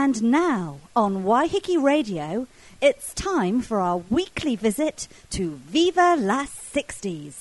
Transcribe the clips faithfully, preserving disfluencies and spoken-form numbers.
And now, on Waiheke Radio, it's time for our weekly visit to Viva Las sixties.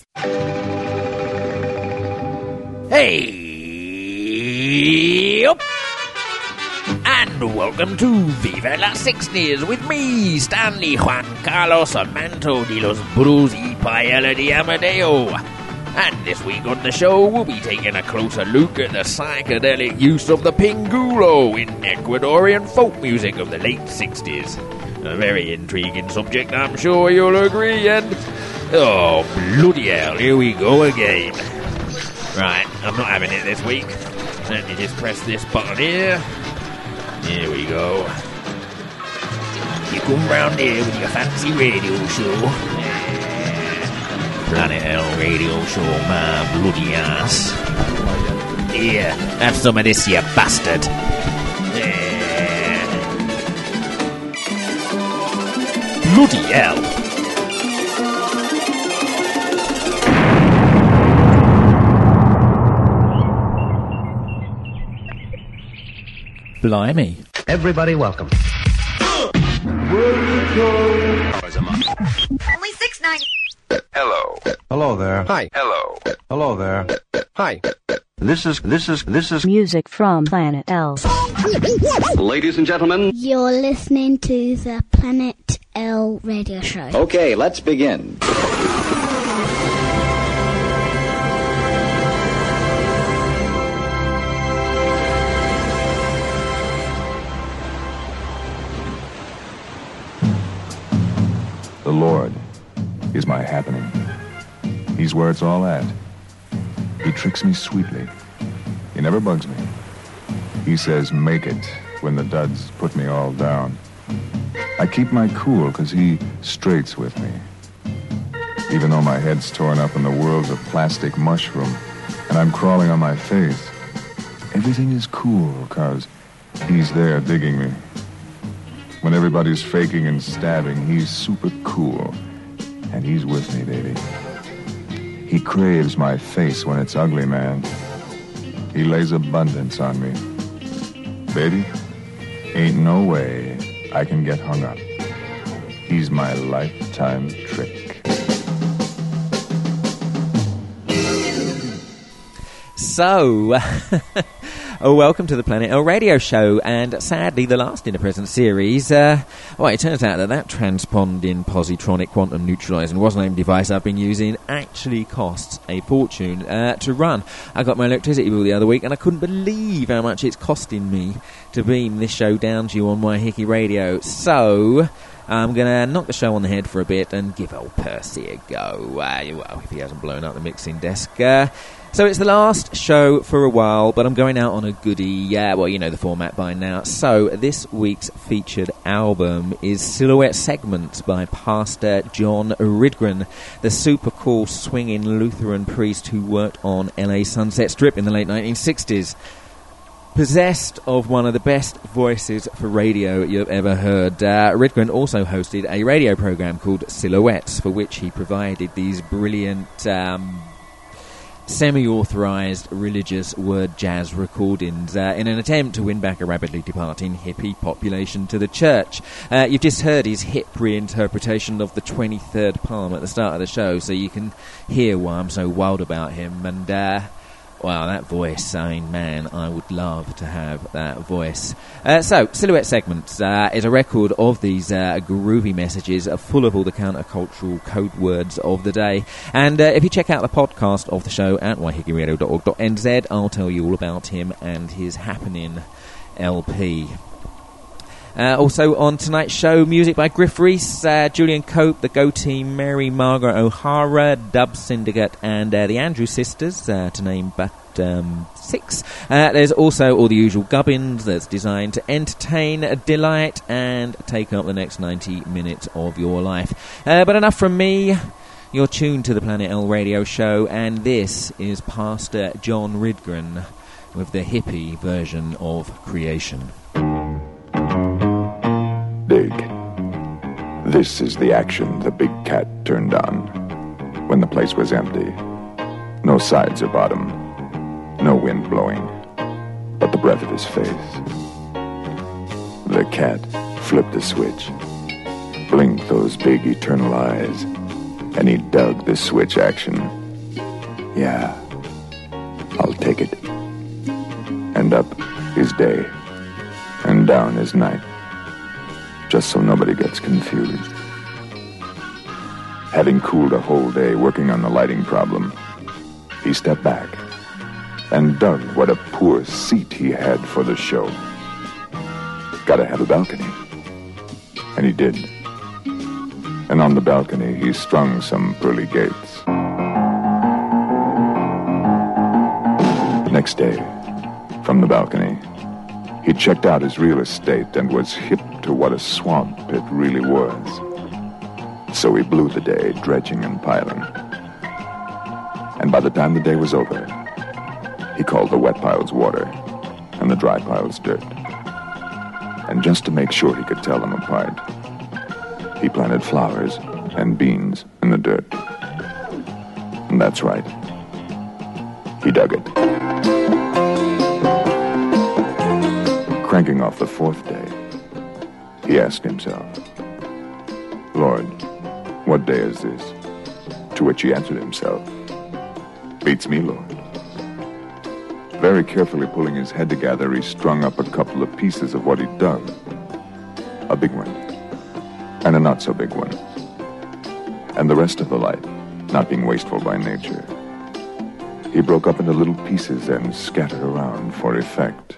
Hey! Up. And welcome to Viva Las sixties with me, Stanley Juan Carlos Armando de los Burros y Paella de Amadeo. And this week on the show, we'll be taking a closer look at the psychedelic use of the pingulo in Ecuadorian folk music of the late sixties. A very intriguing subject, I'm sure you'll agree, and... oh, bloody hell, here we go again. Right, I'm not having it this week. Let me just press this button here. Here we go. You come round here with your fancy radio show. Planet Hell radio show, my bloody ass. Here, have some of this, you bastard. Yeah. Bloody hell. Blimey. Everybody welcome. Only six ninety. Hello. Hello there. Hi. Hello. Hello there. Hi. This is, this is, this is... music from Planet L. Ladies and gentlemen, you're listening to the Planet L radio show. Okay, let's begin. The Lord is my happening. He's where it's all at. He tricks me sweetly. He never bugs me. He says, make it, when the duds put me all down. I keep my cool, because he straights with me. Even though my head's torn up and the world's a plastic mushroom, and I'm crawling on my face, everything is cool, because he's there digging me. When everybody's faking and stabbing, he's super cool. And he's with me, baby. He craves my face when it's ugly, man. He lays abundance on me. Baby, ain't no way I can get hung up. He's my lifetime trick. So... oh, welcome to the Planet L radio show, and sadly the last in the present series. Uh, well, it turns out that that transponding positronic quantum neutralizing was-name device I've been using actually costs a fortune uh, to run. I got my electricity bill the other week, and I couldn't believe how much it's costing me to beam this show down to you on Waiheke Radio. So... I'm going to knock the show on the head for a bit and give old Percy a go. Uh, well, if he hasn't blown up the mixing desk. Uh, so it's the last show for a while, but I'm going out on a goodie. Yeah, well, you know the format by now. So this week's featured album is Silhouette Segments by Pastor John Ridgren, the super cool swinging Lutheran priest who worked on L A Sunset Strip in the late nineteen sixties. Possessed of one of the best voices for radio you've ever heard, uh, Ridgren also hosted a radio program called Silhouettes, for which he provided these brilliant um, semi-authorized religious word jazz recordings uh, in an attempt to win back a rapidly departing hippie population to the church. Uh, you've just heard his hip reinterpretation of the twenty-third Psalm at the start of the show, so you can hear why I'm so wild about him. And uh, wow, that voice, I mean, man, I would love to have that voice. Uh, so, Silhouette Segments uh, is a record of these uh, groovy messages uh, full of all the countercultural code words of the day. And uh, if you check out the podcast of the show at waiheke radio dot org dot n z, I'll tell you all about him and his happening L P. Uh, also on tonight's show, music by Griff Rhys, uh, Julian Cope, the Go Team, Mary Margaret O'Hara, Dub Syndicate, and uh, the Andrews Sisters, uh, to name but um, six. Uh, there's also all the usual gubbins that's designed to entertain, delight, and take up the next ninety minutes of your life. Uh, but enough from me. You're tuned to the Planet L radio show, and this is Pastor John Ridgren with the hippie version of Creation. Dig. This is the action the big cat turned on when the place was empty. No sides or bottom, no wind blowing, but the breath of his face. cat flipped the switch, blinked those big eternal eyes, and he dug the switch action. Yeah, I'll take it. And up is day, and down is night, just so nobody gets confused. Having cooled a whole day working on the lighting problem, he stepped back and dug what a poor seat he had for the show. Gotta have a balcony. And he did. And on the balcony, he strung some pearly gates. Next day, from the balcony, he checked out his real estate and was hip to what a swamp it really was. So he blew the day dredging and piling. And by the time the day was over, he called the wet piles water and the dry piles dirt. And just to make sure he could tell them apart, he planted flowers and beans in the dirt. And that's right. He dug it. Cranking off the fourth day, he asked himself, Lord, what day is this? To which he answered himself, beats me, Lord. Very carefully pulling his head together, he strung up a couple of pieces of what he'd dug. A big one, and a not-so-big one. And the rest of the light, not being wasteful by nature, he broke up into little pieces and scattered around for effect.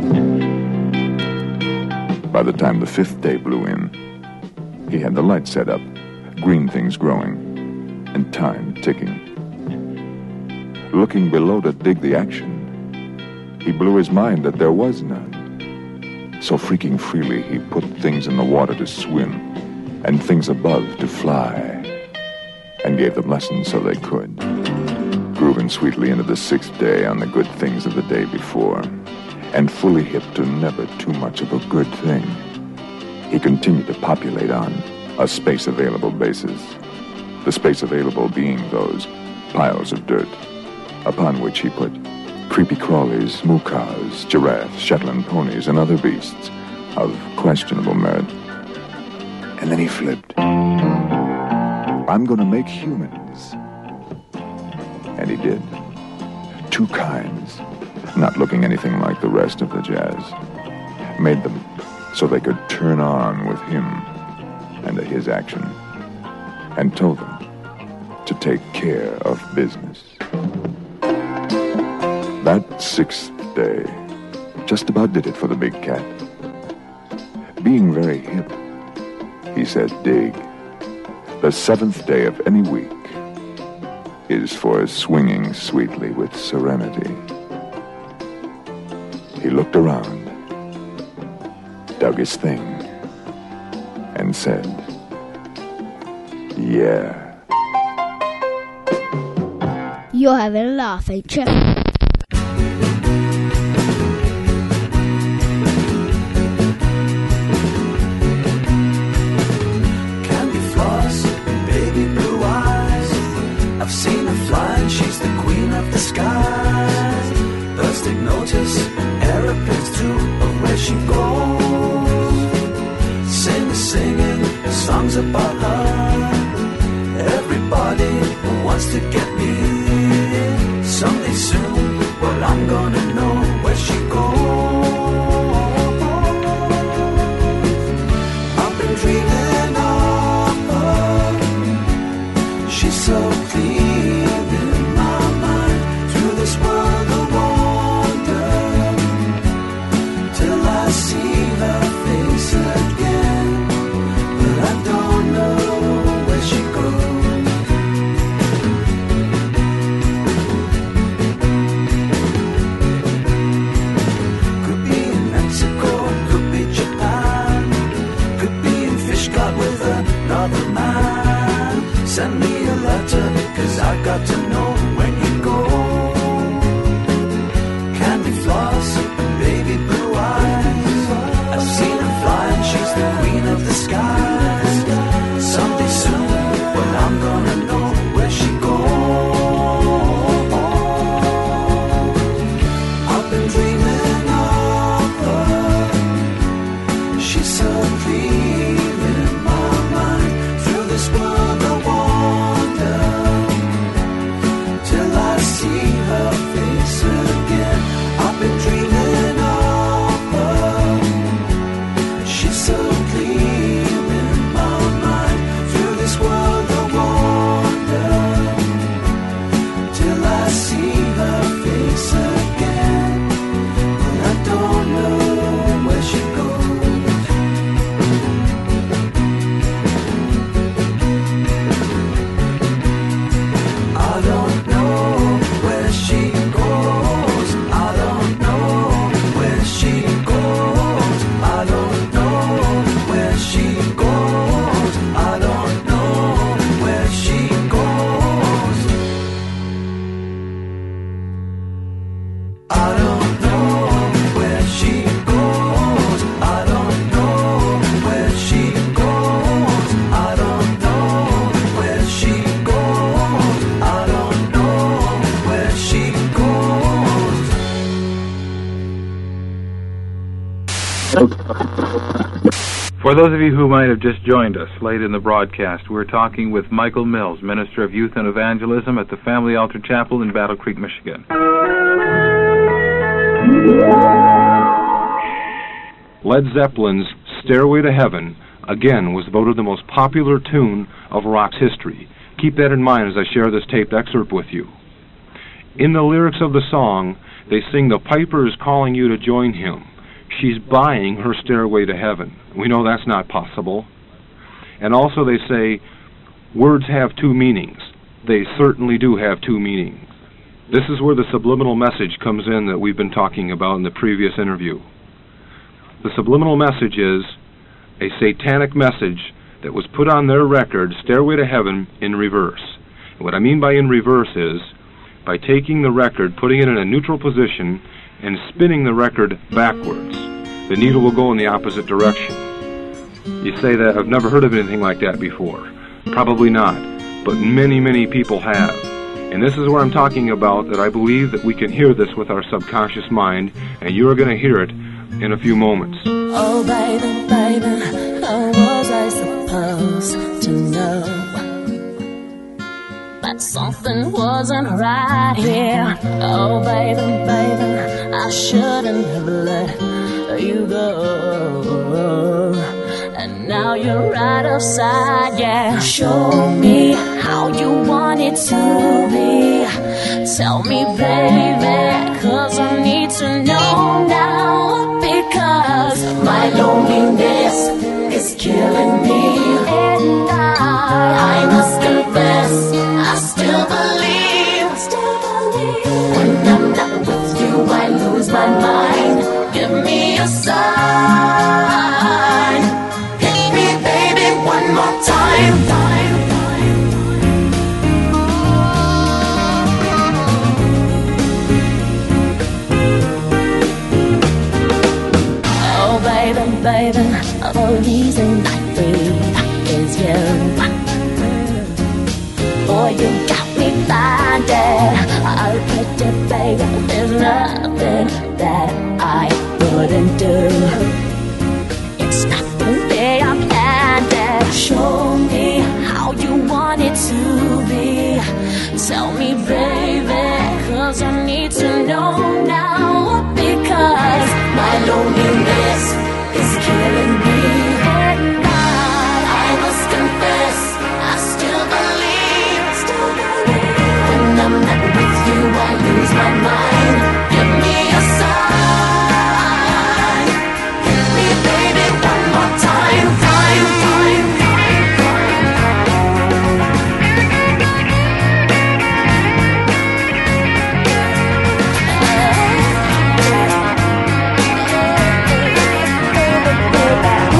By the time the fifth day blew in, he had the light set up, green things growing, and time ticking. Looking below to dig the action, he blew his mind that there was none. So freaking freely, he put things in the water to swim and things above to fly, and gave them lessons so they could. Grooving sweetly into the sixth day on the good things of the day before, and fully hip to never too much of a good thing, he continued to populate on a space-available basis. The space available being those piles of dirt, upon which he put creepy crawlies, moo-cows, giraffes, Shetland ponies, and other beasts of questionable merit. And then he flipped. I'm gonna make humans. And he did. Two kinds, not looking anything like the rest of the jazz. Made them so they could turn on with him and his action. And told them to take care of business. That sixth day just about did it for the big cat. Being very hip, he said, dig. The seventh day of any week is for swinging sweetly with serenity. He looked around, dug his thing, and said, yeah. You're having a laugh, ain't you? I've seen her fly and she's the queen of the skies. Birds take notice, aeroplanes too, of where she goes. Singers singing songs about her. Everybody wants to get me. Someday soon, well, I'm gonna know where she goes. I've been dreaming of her. She's so clean. Send me a letter, cause I got to know when you go. Candy floss and baby blue eyes. I've seen her fly and she's the queen of the skies. Someday soon, well, I'm gonna know where she goes. I've been dreaming of her. She's so clear in my mind. Through this world I wander till I see her face again. I've been dreaming of her. She's so clear in my mind. Through this world I wander till I see her face again. But I don't know where she goes. I don't know where she goes. I don't know where she goes. I don't know where she goes. I don't know where she goes. I don't know where she goes. I don't know where she goes. I don't know where she goes. I don't know where she goes. For those of you who might have just joined us late in the broadcast, we're talking with Michael Mills, Minister of Youth and Evangelism at the Family Altar Chapel in Battle Creek, Michigan. Led Zeppelin's Stairway to Heaven, again, was voted the most popular tune of rock's history. Keep that in mind as I share this taped excerpt with you. In the lyrics of the song, they sing, "The piper is calling you to join him. She's buying her stairway to heaven." We know that's not possible. And also they say, words have two meanings. They certainly do have two meanings. This is where the subliminal message comes in that we've been talking about in the previous interview. The subliminal message is a satanic message that was put on their record, Stairway to Heaven, in reverse. And what I mean by in reverse is by taking the record, putting it in a neutral position, and spinning the record backwards. The needle will go in the opposite direction. You say that, I've never heard of anything like that before. Probably not, but many, many people have. And this is where I'm talking about that I believe that we can hear this with our subconscious mind, and you are going to hear it in a few moments. Oh, baby, baby, how was I supposed to know that something wasn't right here? Oh, baby, baby, I shouldn't have let you go. And now you're right outside, yeah. Show me how you want it to be. Tell me, baby, 'cause I need to know now. Because my loneliness is killing me. And I, I must confess, I still believe. Still believe. When I'm not with you, I lose my mind. Give me a sign. Hit me, baby, one more time. time, time. Oh, baby, baby, the reason I breathe is you. Boy, you got me blinded. I'll admit it, baby, there's nothing that I wouldn't do. It's not the way I planned it. Show me how you want it to be. Tell me, baby, 'cause I need to know now. Because my loneliness is killing me. And I, I must confess, I still believe. Still believe. When I'm not with you, I lose my mind. Give me a sign. Hit me, baby, one more time. Time, time, time, time.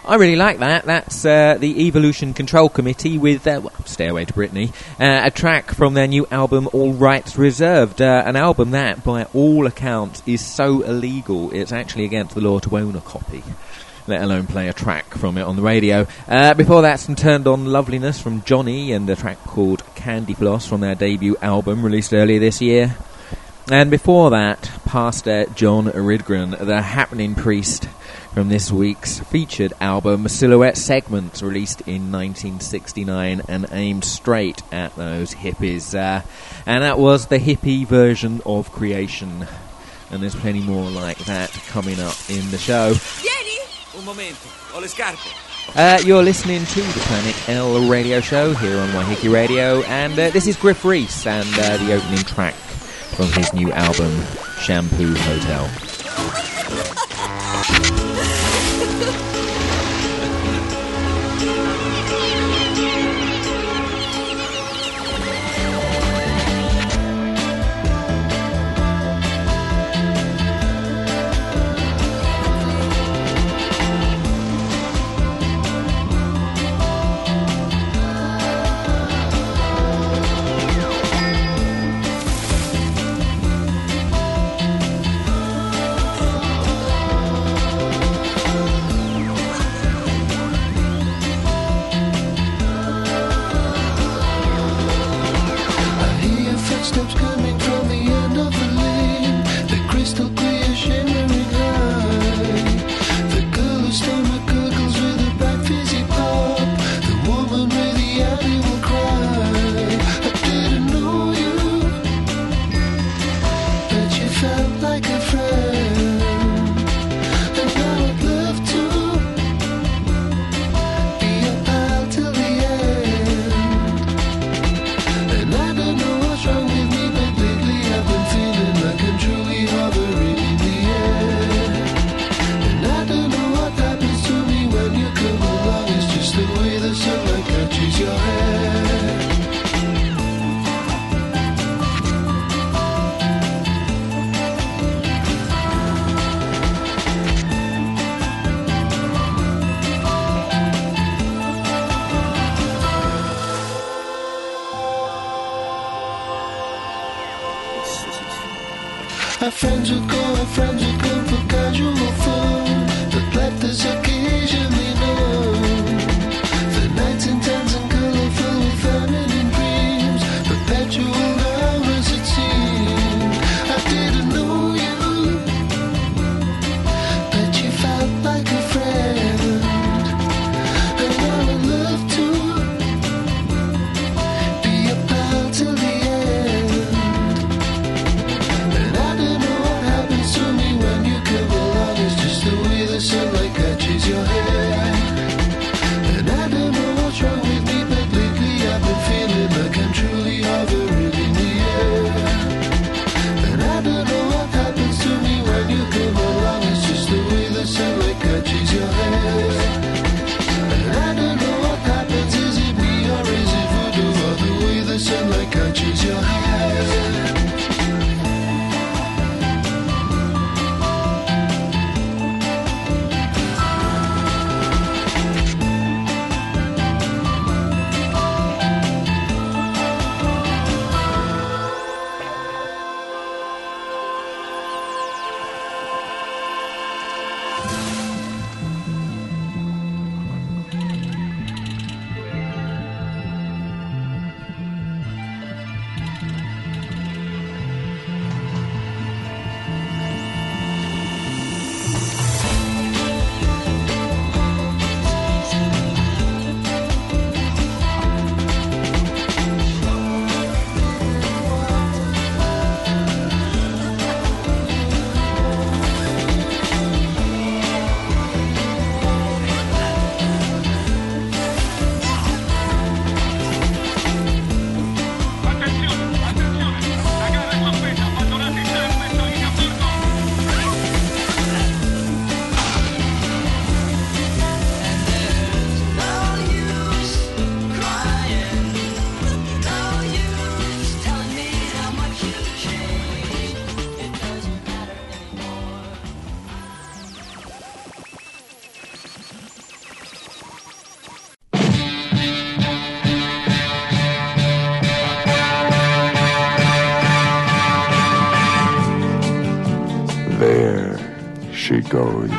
I really like that. That's uh, the Evolution Control Committee with uh, well, Stairway to Britney, uh, a track from their new album All Rights Reserved, uh, an album that, by all accounts, is so illegal it's actually against the law to own a copy, let alone play a track from it on the radio. Uh, before that, some Turned On Loveliness from Johnny and a track called Candy Floss from their debut album released earlier this year. And before that, Pastor John Ridgren, the Happening Priest, from this week's featured album Silhouette Segments, released in nineteen sixty-nine and aimed straight at those hippies. Uh, and that was the hippie version of Creation. And there's plenty more like that coming up in the show. Un momento, ho le scarpe. Uh, you're listening to the Planet L radio show here on Waiheke Radio, and uh, this is Griff Rhys and uh, the opening track from his new album, Shampoo Hotel. Our friends would go, our friends would go for casual fun, but life is occasionally known. The nights intense and colorful with feminine dreams, perpetual now as it seemed. I didn't know you, but you felt like a friend, and I would love to be a pal till the end. And I don't know what happens to me when goes.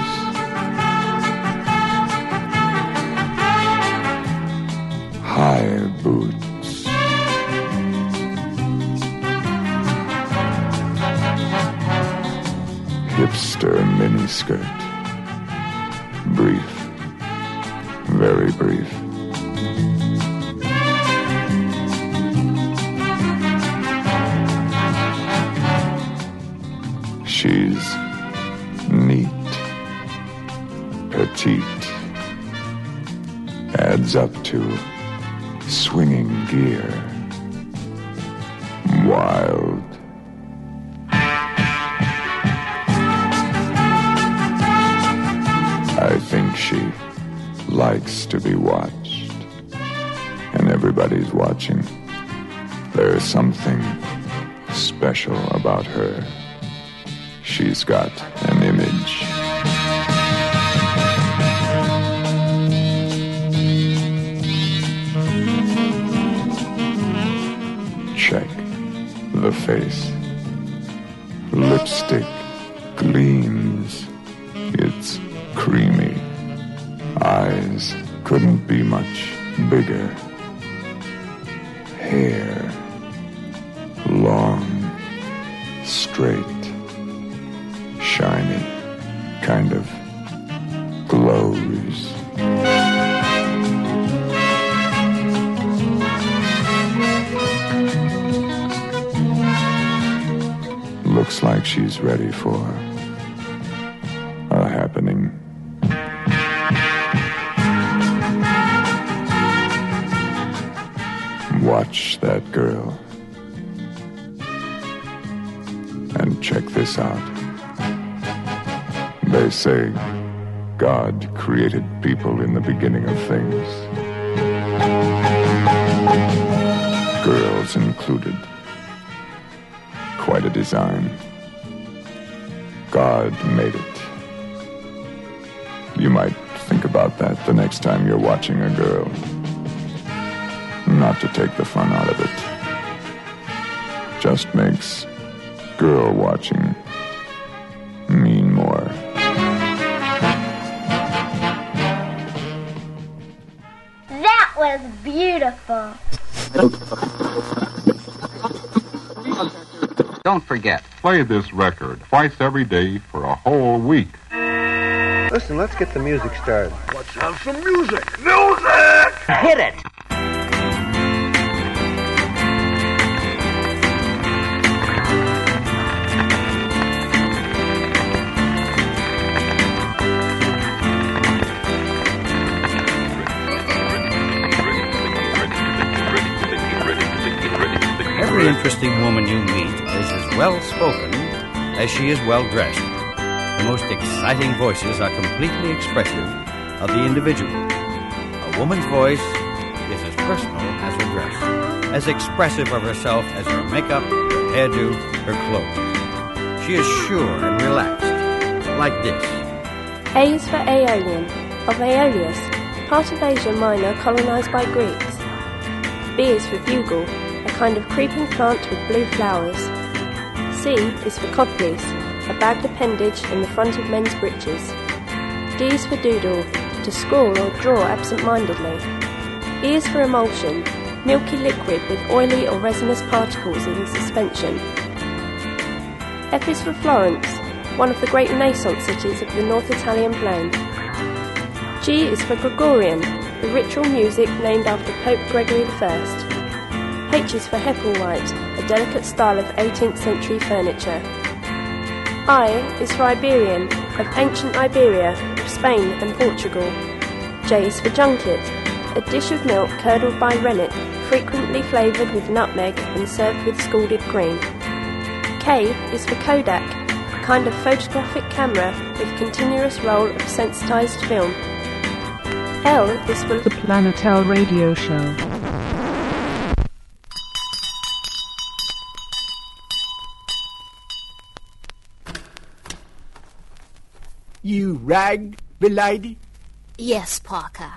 High boots. Hipster miniskirt. Brief. Very brief. She's neat, petite, adds up to swinging gear, wild. I think she likes to be watched, and everybody's watching. There's something special about her. She's got an image. Check the face. Lipstick gleams. It's creamy. Eyes couldn't be much bigger. Hair long, straight, shiny, kind of glows. Looks like she's ready for a happening. Watch that girl. And check this out. They say God created people in the beginning of things. Girls included. Quite a design. God made it. You might think about that the next time you're watching a girl. Not to take the fun out of it. Just makes girl watching mean more. That was beautiful. Don't forget, play this record twice every day for a whole week. Listen, let's get the music started. Let's have some music. Music! Hit it! Every interesting woman you meet is as well-spoken as she is well-dressed. The most exciting voices are completely expressive of the individual. A woman's voice is as personal as her dress, as expressive of herself as her makeup, her hairdo, her clothes. She is sure and relaxed, like this. A is for Aeolian, of Aeolus, part of Asia Minor colonized by Greeks. B is for bugle, a kind of creeping plant with blue flowers. C is for codpiece, a bagged appendage in the front of men's breeches. D is for doodle, to scrawl or draw absent-mindedly. E is for emulsion, milky liquid with oily or resinous particles in suspension. F is for Florence, one of the great Renaissance cities of the North Italian plain. G is for Gregorian, the ritual music named after Pope Gregory the First. H is for Hepplewhite, a delicate style of eighteenth century furniture. I is for Iberian, of ancient Iberia, of Spain and Portugal. J is for Junket, a dish of milk curdled by rennet, frequently flavoured with nutmeg and served with scalded cream. K is for Kodak, a kind of photographic camera with continuous roll of sensitised film. L is for the Planet L radio show. You rang, milady? Yes, Parker.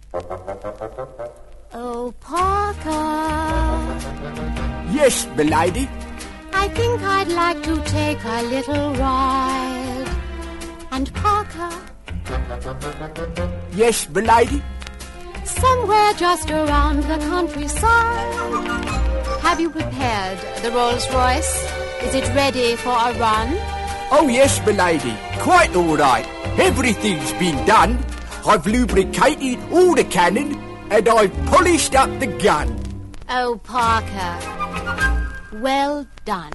Oh, Parker. Yes, milady. I think I'd like to take a little ride. And Parker? Yes, m'lady? Somewhere just around the countryside. Have you prepared the Rolls Royce? Is it ready for a run? Oh, yes, m'lady. Quite all right. Everything's been done. I've lubricated all the cannon and I've polished up the gun. Oh, Parker. Well done.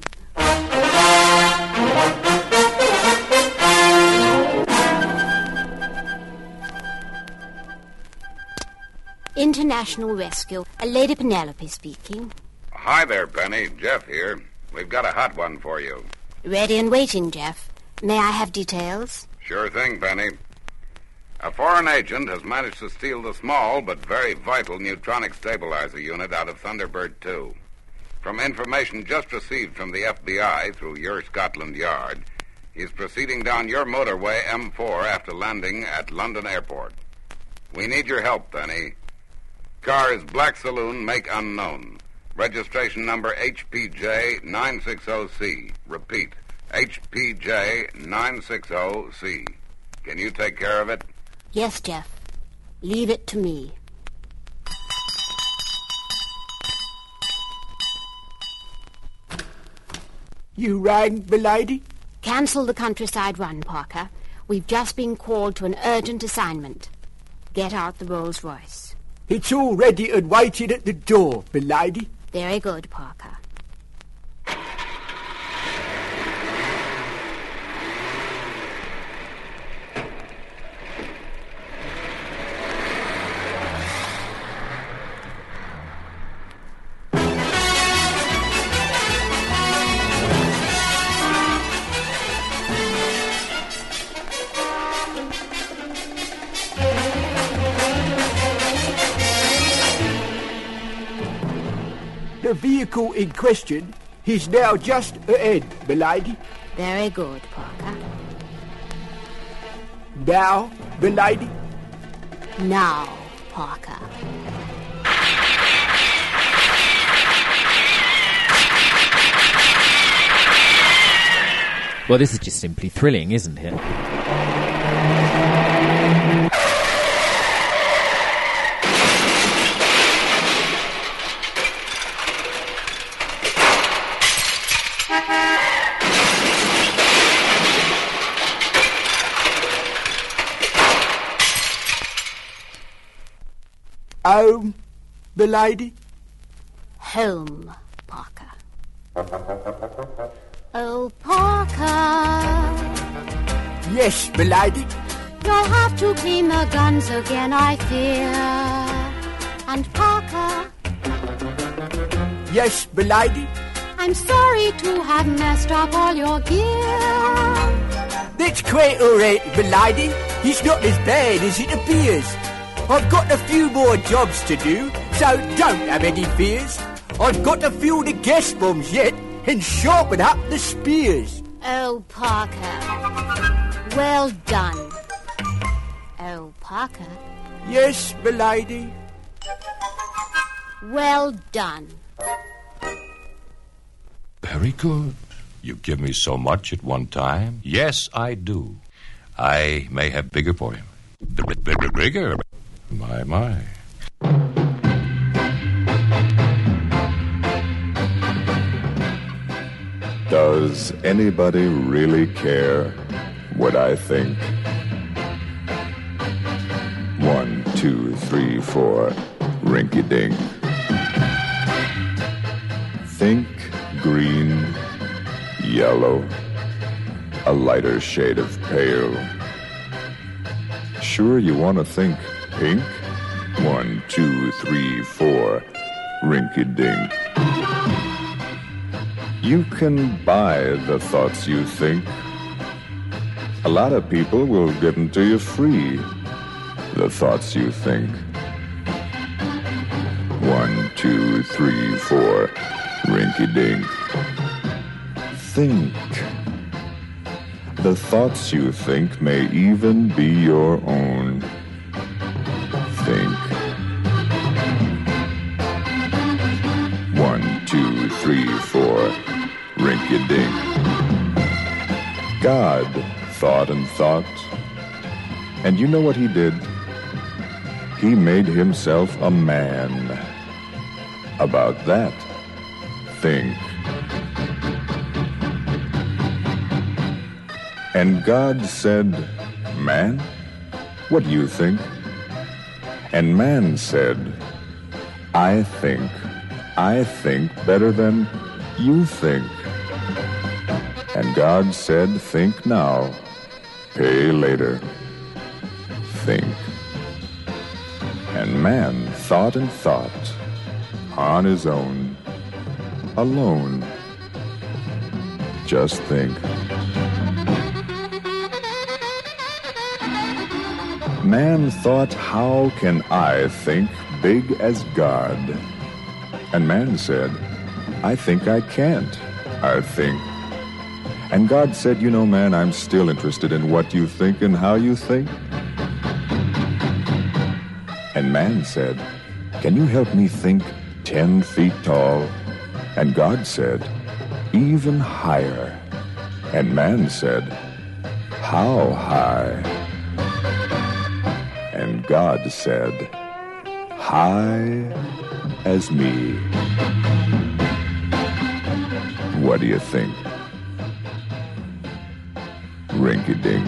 International Rescue. Uh, Lady Penelope speaking. Hi there, Penny. Jeff here. We've got a hot one for you. Ready and waiting, Jeff. May I have details? Sure thing, Penny. A foreign agent has managed to steal the small but very vital neutronic stabilizer unit out of Thunderbird two. From information just received from the F B I through your Scotland Yard, he's proceeding down your motorway M four after landing at London Airport. We need your help, Penny. Car is Black Saloon, make unknown. Registration number H P J nine sixty C. Repeat, H P J nine sixty C. Can you take care of it? Yes, Jeff. Leave it to me. You rang, m'lady? Cancel the countryside run, Parker. We've just been called to an urgent assignment. Get out the Rolls Royce. It's all ready and waiting at the door, m'lady. Very good, Parker. The vehicle in question is now just ahead, m'lady. Very good, Parker. Now, m'lady? Now, Parker. Well, this is just simply thrilling, isn't it? Home, m'lady? Home, Parker. Oh, Parker. Yes, m'lady? You'll have to clean the guns again, I fear. And Parker. Yes, m'lady? I'm sorry to have messed up all your gear. That's quite all right, m'lady. It's not as bad as it appears. I've got a few more jobs to do, so don't have any fears. I've got to fill the gas bombs yet and sharpen up the spears. Oh, Parker. Well done. Oh, Parker. Yes, m'lady. Well done. Very good. You give me so much at one time. Yes, I do. I may have bigger for him. Bigger, bigger. My, my. Does anybody really care what I think? One, two, three, four, rinky-dink. Think green, yellow, a lighter shade of pale. Sure you want to think pink? One, two, three, four, rinky-dink. You can buy the thoughts you think. A lot of people will give them to you free, the thoughts you think. One, two, three, four, rinky-dink. Think. The thoughts you think may even be your own. Think. One, two, three, four, rinky-dink. God thought and thought. And you know what he did? He made himself a man. About that, think. And God said, "Man, what do you think?" And man said, "I think, I think better than you think." And God said, "Think now, pay later. Think." And man thought and thought, on his own, alone. Just think. Man thought, how can I think big as God? And man said, I think I can't, I think. And God said, you know, man, I'm still interested in what you think and how you think. And man said, can you help me think ten feet tall? And God said, even higher. And man said, how high? And God said, high as me. What do you think? Rinky-dink.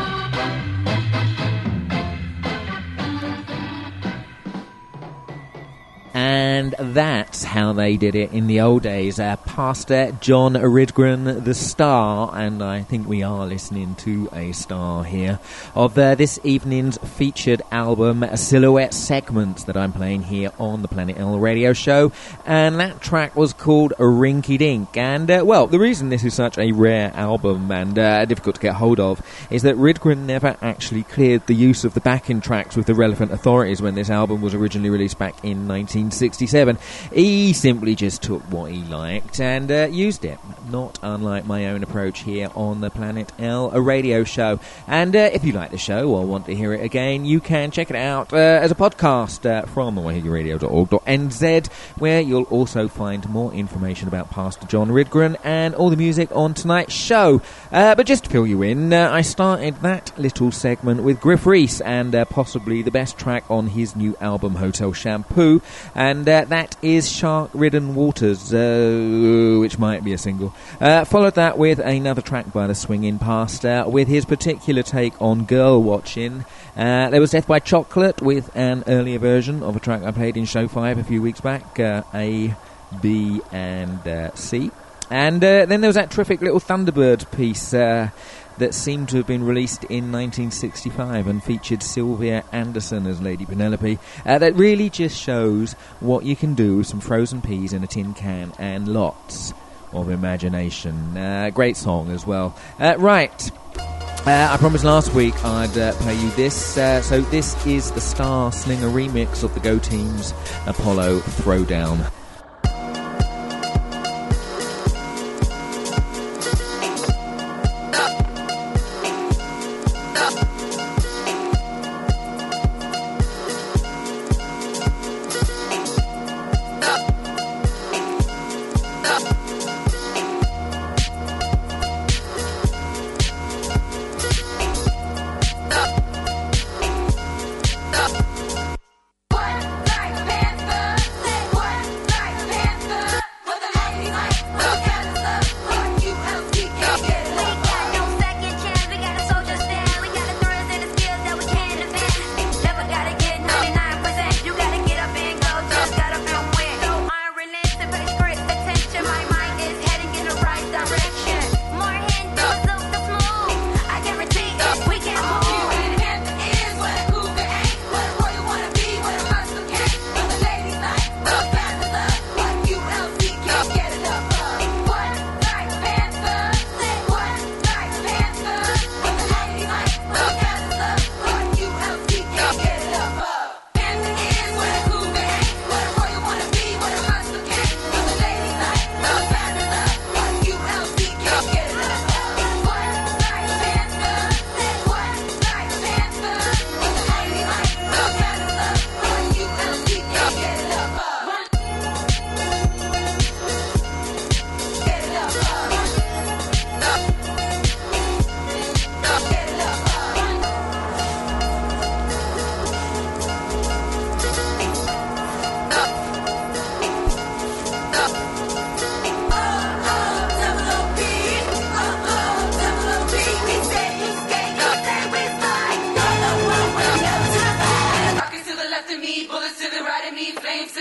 And that's how they did it in the old days. Uh, Pastor John Ridgren, the star, and I think we are listening to a star here, of uh, this evening's featured album, Silhouette Segments, that I'm playing here on the Planet L radio show. And that track was called Rinky Dink. And, uh, well, the reason this is such a rare album and uh, difficult to get hold of is that Ridgren never actually cleared the use of the backing tracks with the relevant authorities when this album was originally released back in nineteen sixty-seven. He simply just took what he liked and uh, used it, not unlike my own approach here on the Planet L, a radio show. And uh, if you like the show or want to hear it again, you can check it out uh, as a podcast uh, from wahigi radio dot org dot n z, where you'll also find more information about Pastor John Ridgren and all the music on tonight's show. Uh, but just to fill you in, uh, I started that little segment with Griff Rhys and uh, possibly the best track on his new album, Hotel Shampoo. And uh, that is Shark Ridden Waters, uh, which might be a single. Uh, followed that with another track by the Swinging Pastor, with his particular take on girl watching. Uh, there was Death by Chocolate with an earlier version of a track I played in Show five a few weeks back, uh, A, B, and uh, C. And uh, then there was that terrific little Thunderbird piece, uh, that seemed to have been released in nineteen sixty-five and featured Sylvia Anderson as Lady Penelope. Uh, that really just shows what you can do with some frozen peas in a tin can and lots of imagination. Uh, great song as well. Uh, right. Uh, I promised last week I'd uh, play you this. Uh, so this is the Star Slinger remix of the Go Team's Apollo Throwdown. What?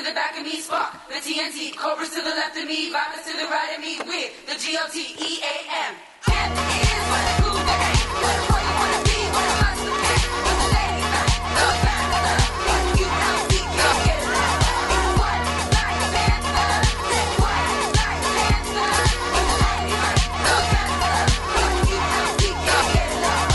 the back of me, spark the T N T, cobras to the left of me, vipers to the right of me, with the G O T E A M. Anthem is what a cougar ain't, what a boy you wanna be, what a monster can't, what the ladies like, the bad love, what you L C can't get it up. What like a panther, what like a panther, what the ladies like, the bad love, what you L C can't get it up.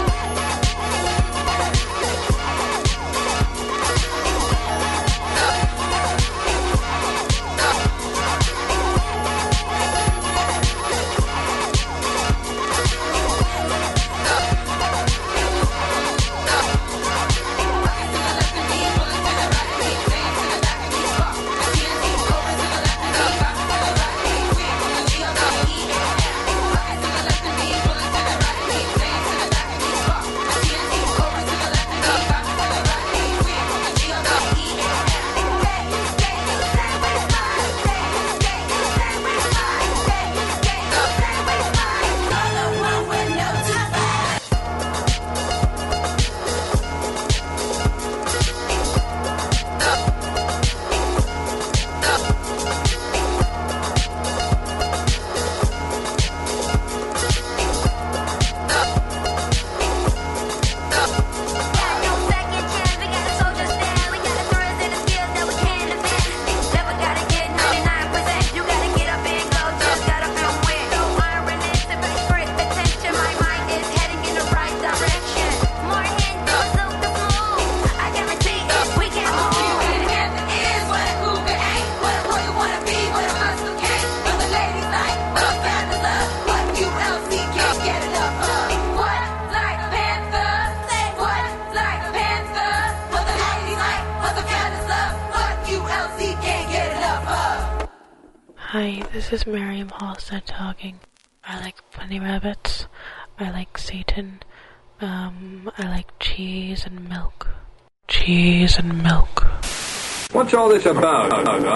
Hi, this is Miriam Halstead talking. I like bunny rabbits. I like Satan. Um, I like cheese and milk. Cheese and milk. What's all this about?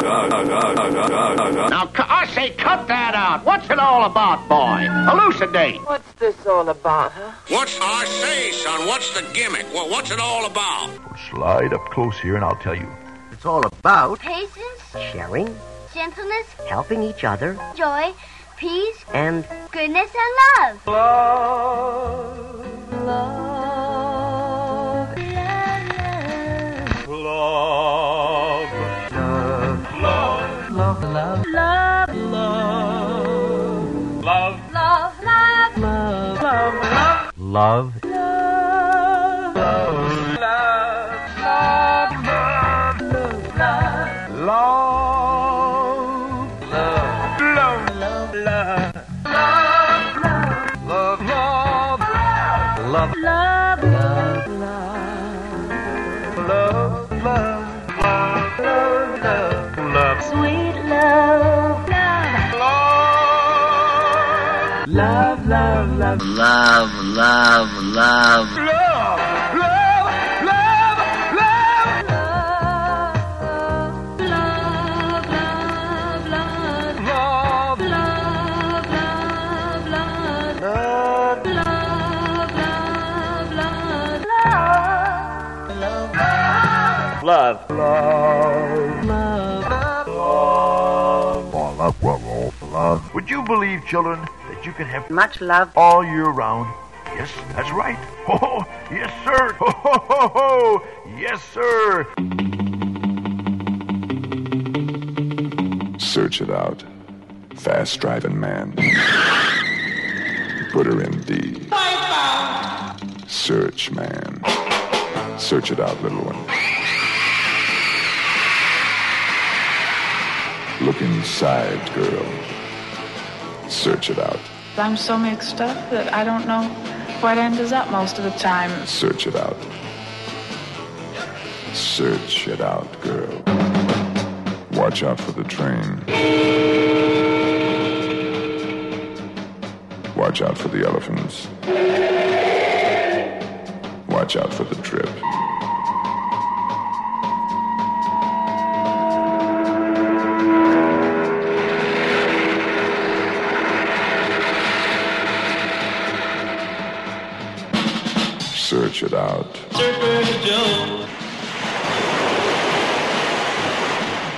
Now, cu- I say cut that out. What's it all about, boy? Elucidate. What's this all about, huh? What's I say, son? What's the gimmick? Well, what's it all about? Slide up close here and I'll tell you. It's all about patience, sharing, gentleness, helping each other, joy, peace, and goodness and love. Love. Love. Love. Love. Love. Love. Love. Love. Love. Love. Love. Love. Love. Love. Love, love, love, love, love, love, love, love, Sweet love. Love. Love, love, love. Love, love, love. love, love, love, love. Love, love, love, love. Love, Love, love, love. love, love, love, Love. love, love, love. Would you believe, children, that you can have much love all year round? Yes, that's right. Ho, ho, yes, sir. Ho, ho, ho, ho. Yes, sir. Search it out. Fast driving man. Put her in D. Search man. Search it out, little one. Look inside, girl. Search it out. I'm so mixed up that I don't know what end is up most of the time. Search it out. Search it out, girl. Watch out for the train. Watch out for the elephants. Watch out for the trip. Search it out.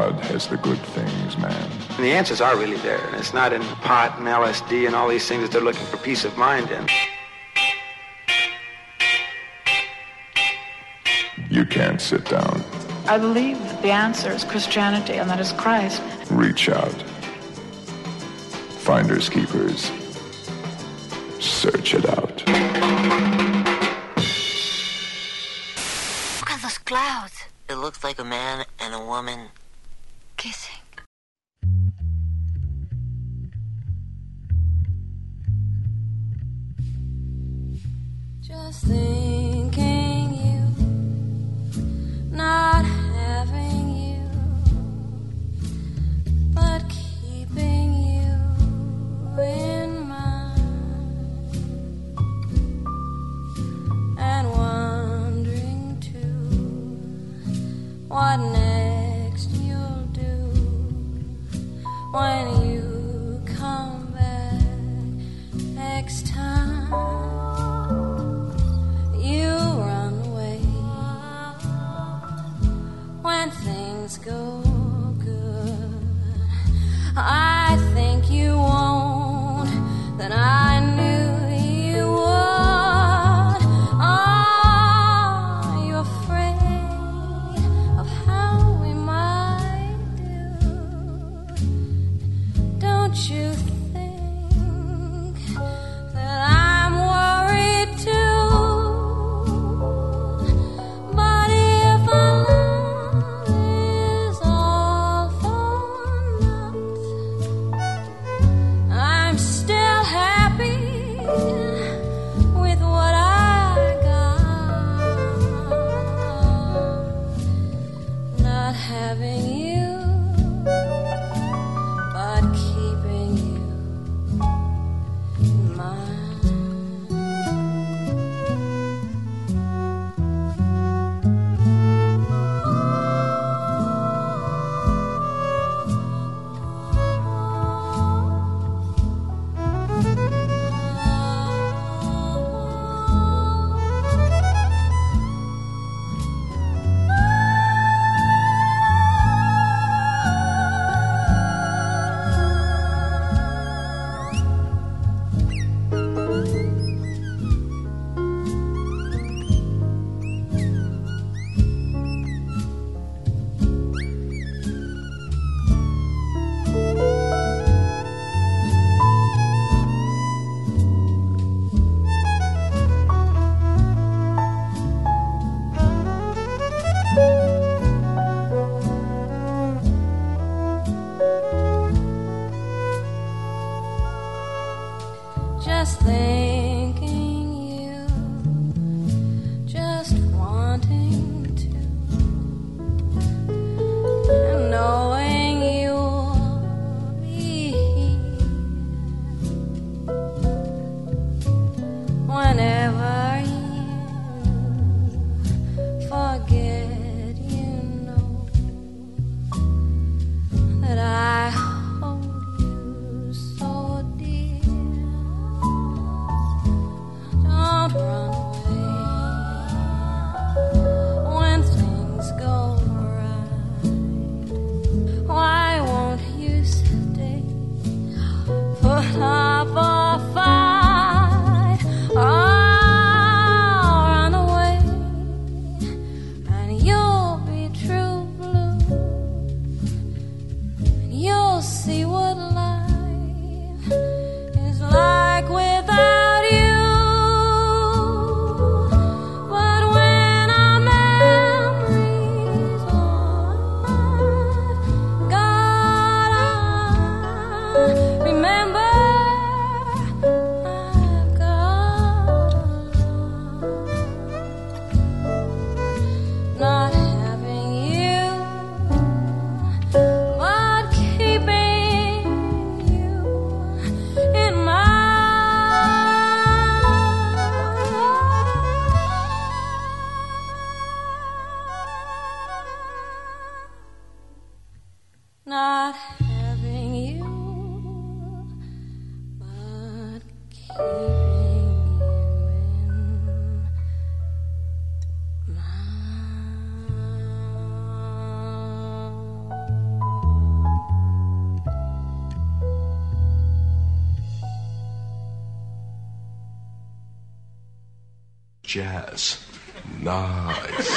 God has the good things, man. And the answers are really there, and it's not in pot and L S D and all these things that they're looking for peace of mind in. You can't sit down. I believe that the answer is Christianity, and that is Christ. Reach out. Finders keepers. Search it out. Look at those clouds. It looks like a man and a woman kissing. Just thinking you, not having you, but keeping you in mind, and wondering too what next you'll do when you come back next time. Jazz. Nice.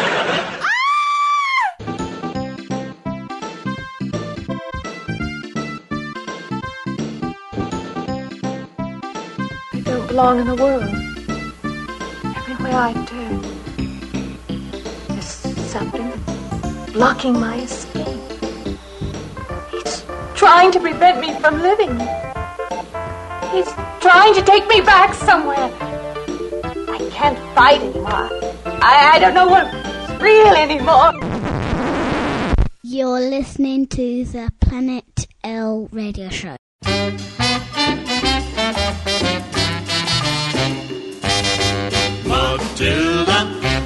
I don't belong in the world. Everywhere I turn, there's something blocking my escape. He's trying to prevent me from living. He's trying to take me back somewhere. I can't fight anymore. I, I don't know what's real anymore. You're listening to the Planet L radio show. Matilda,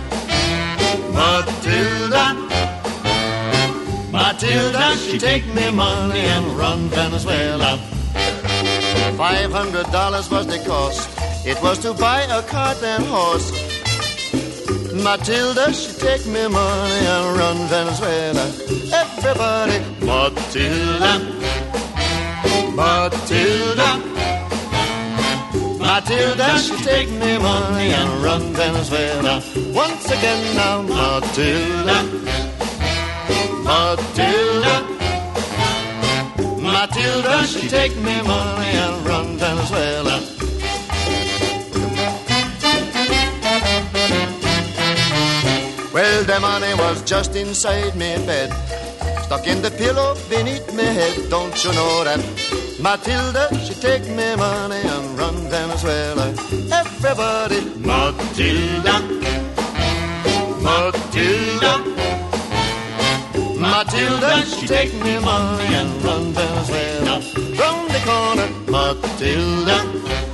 Matilda, Matilda, she take me money and run Venezuela. Five hundred dollars was the cost. It was to buy a cart and horse. Matilda, she take me money and run Venezuela. Everybody, Matilda, Matilda, Matilda, she take me money and run Venezuela. Once again now, Matilda, Matilda, Matilda, she take me money and run Venezuela. Well, the money was just inside me bed, stuck in the pillow beneath me head. Don't you know that Matilda, she take me money and run Venezuela. Everybody, Matilda, Matilda, Matilda, she take me money and run Venezuela. Round the corner, Matilda,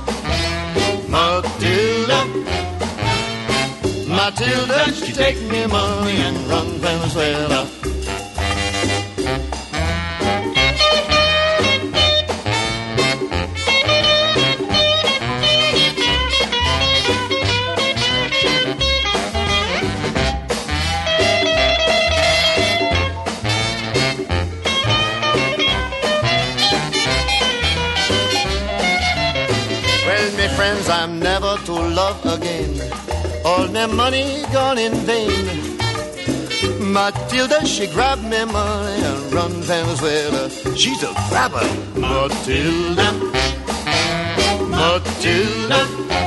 Matilda, Matilda, she take me money and run Venezuela. Well, me friends, I'm never to love again. All my money gone in vain. Matilda, she grabbed me money and run Venezuela. She's a grabber. Matilda, Matilda,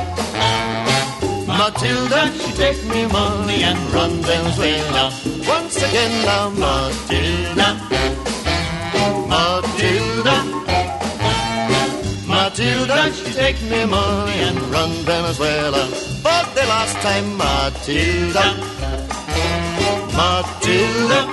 Matilda, she take me money and run Venezuela. Once again now, Matilda, Matilda, Matilda, she take me money and run Venezuela. But the last time, Matilda, Matilda,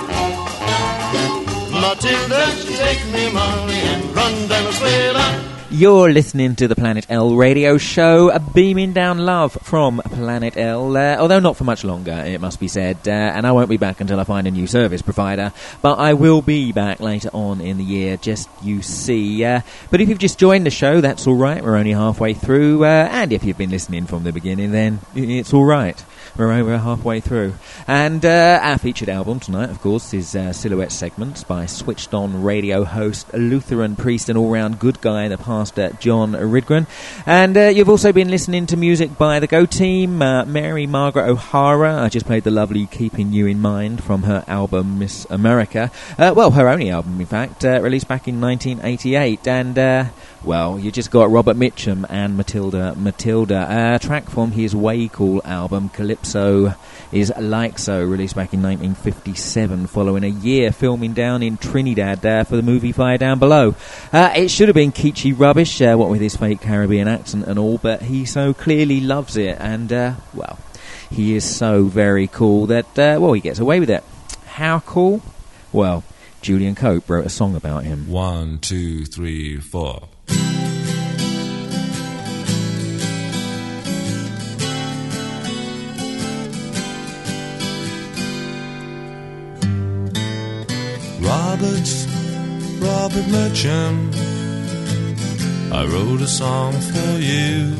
Matilda, she take me money and run Venezuela. You're listening to the Planet L radio show, uh, beaming down love from Planet L, uh, although not for much longer, it must be said, uh, and I won't be back until I find a new service provider, but I will be back later on in the year, just you see. Uh, but if you've just joined the show, that's all right, we're only halfway through, uh, and if you've been listening from the beginning, then it's all right. We're over halfway through. And uh, our featured album tonight, of course, is uh, Silhouette Segments by Switched On radio host, Lutheran priest and all-round good guy, the pastor John Ridgren. And uh, you've also been listening to music by the Go Team, uh, Mary Margaret O'Hara. I just played the lovely Keeping You in Mind from her album Miss America. Uh, well, her only album, in fact, uh, released back in nineteen eighty-eight. And, uh, well, you just got Robert Mitchum and Matilda Matilda. A track from his Way Cool album, Calypso is Like So, released back in nineteen fifty-seven, following a year filming down in Trinidad uh, for the movie Fire Down Below. Uh, it should have been Keachy Rubbish, uh, what with his fake Caribbean accent and all, but he so clearly loves it, and, uh, well, he is so very cool that, uh, well, he gets away with it. How cool? Well, Julian Cope wrote a song about him. One, two, three, four. Robert, Robert Mitchum, I wrote a song for you.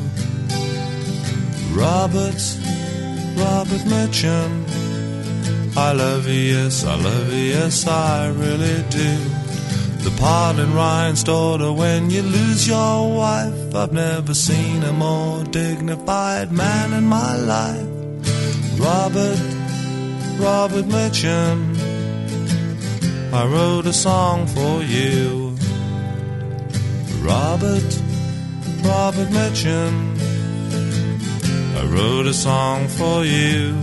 Robert, Robert Mitchum, I love you, yes, I love you, yes, I really do. The part in Ryan's daughter when you lose your wife. I've never seen a more dignified man in my life. Robert, Robert Mitchum, I wrote a song for you. Robert, Robert Mitchum, I wrote a song for you.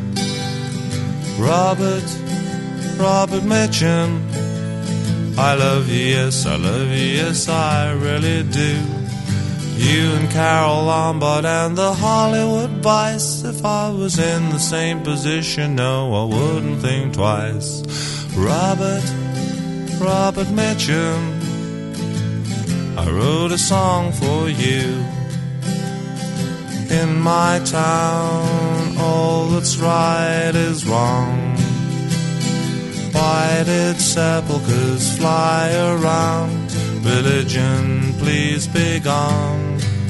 Robert, Robert Mitchum, I love you, yes, I love you, yes, I really do. You and Carol Lombard and the Hollywood Vice. If I was in the same position, no, I wouldn't think twice. Robert, Robert Mitchum, I wrote a song for you. In my town, all that's right is wrong. Why did sepulchres fly around? Religion, please be gone.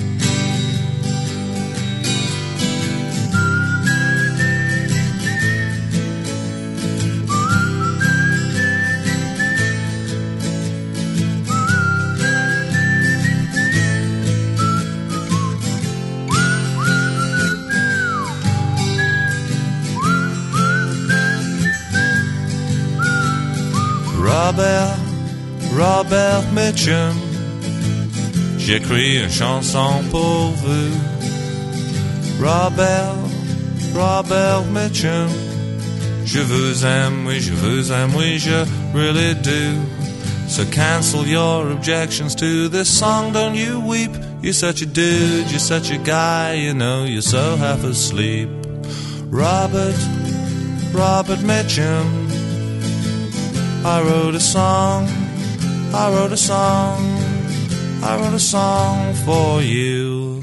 Robert, Robert Mitchum, j'écris une chanson pour vous. Robert, Robert Mitchum, je vous aime, oui, je vous aime, oui, je really do. So cancel your objections to this song, don't you weep. You're such a dude, you're such a guy, you know, you're so half asleep. Robert, Robert Mitchum, I wrote a song, I wrote a song, I wrote a song for you.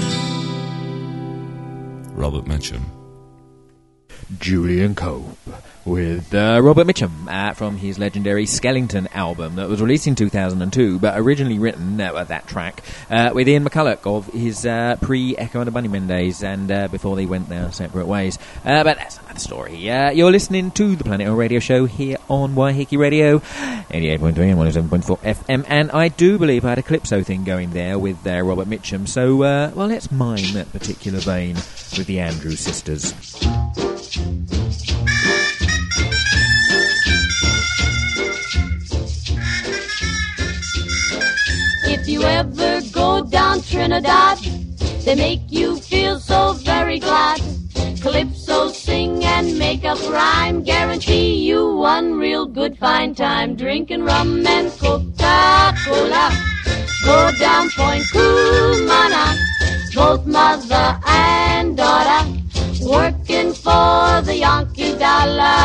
Robert Mitchum. Julian Cope with uh, Robert Mitchum uh, from his legendary Skellington album that was released in two thousand two, but originally written, uh, that track, uh, with Ian McCulloch of his uh, pre-Echo and the Bunnymen days, and uh, before they went their separate ways. Uh, but that's another story. Uh, you're listening to the Planet O Radio show here on Waiheke Radio, eighty-eight point three and one oh seven point four F M, and I do believe I had a Calypso thing going there with uh, Robert Mitchum, so, uh, well, let's mine that particular vein with the Andrews Sisters. If you ever go down Trinidad, they make you feel so very glad. Calypso sing and make up rhyme, guarantee you one real good fine time. Drinking rum and Coca-Cola, go down Point Cumana, both mother and daughter, working for the Yankee dollar.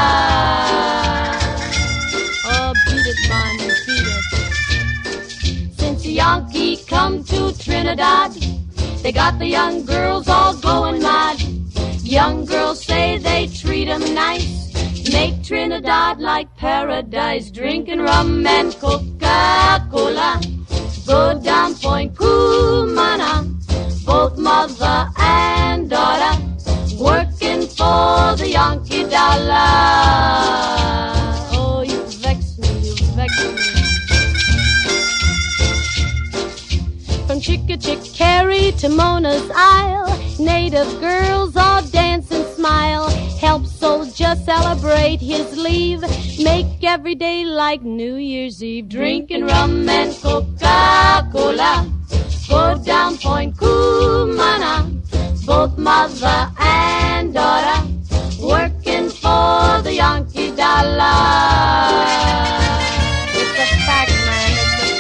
Oh, beat it, man, beat it. Since the Yankee come to Trinidad, they got the young girls all going mad. Young girls say they treat 'em nice, make Trinidad like paradise. Drinking rum and Coca-Cola, go down Point Cumana, both mother and daughter, working for the Yankee dollar. Oh, you vex me, you vex me. From Chickachickarry to Mona's Isle, native girls all dance and smile. Help soldier celebrate his leave, make every day like New Year's Eve. Drinking rum and Coca-Cola, go down Point Cumana, both mother and daughter, working for the Yankee dollar. It's a fact, man, it's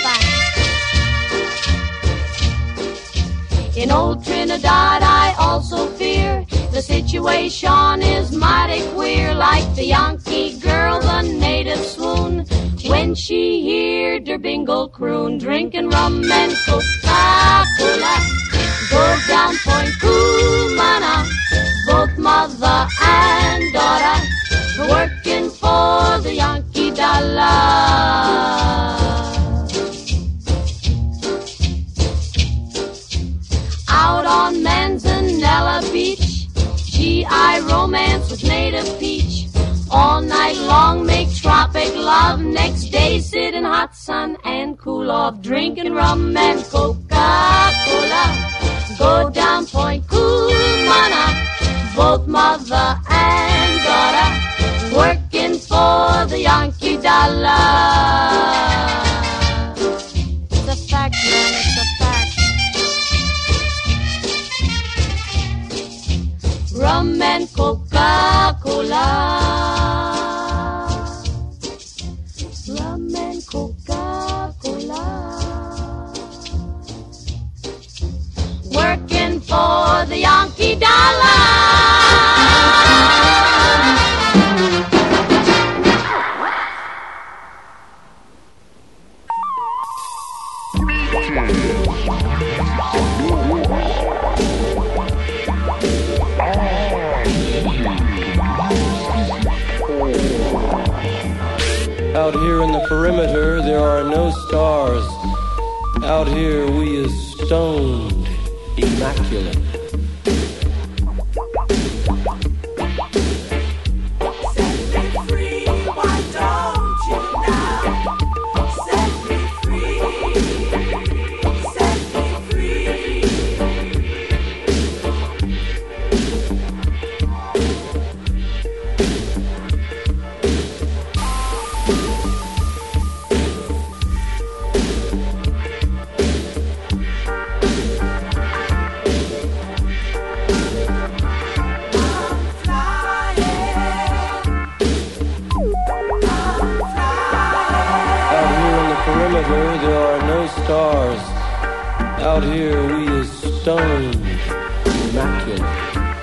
a fact. In old Trinidad I also fear the situation is mighty queer. Like the Yankee girl, the native swoon when she heard her bingle croon. Drinking rum and Coca-Cola, go down Point Cumana, both mother and daughter, working for the Yankee dollar. Out on Manzanella Beach, G I romance with native peach. All night long make tropic love, next day sit in hot sun sun and cool off drinking rum and Coca-Cola. Go down Point Cumana, both mother and daughter, working for the Yankee dollar. It's a fact, man, it's a fact. Rum and Coca-Cola. Rum and Coca-Cola. Working for the Yankee dollar. Out here in the perimeter there are no stars. Out here we is stoned, immaculate. There are no stars. Out here we is stoned, immaculate.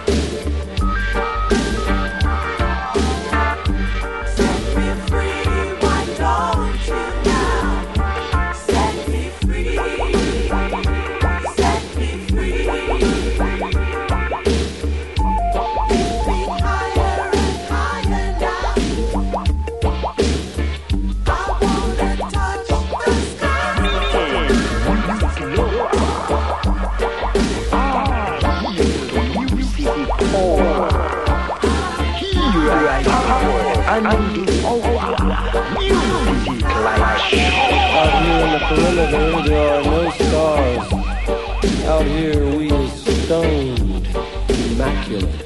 Out here in the perimeter there are no stars. Out here we is stoned, immaculate.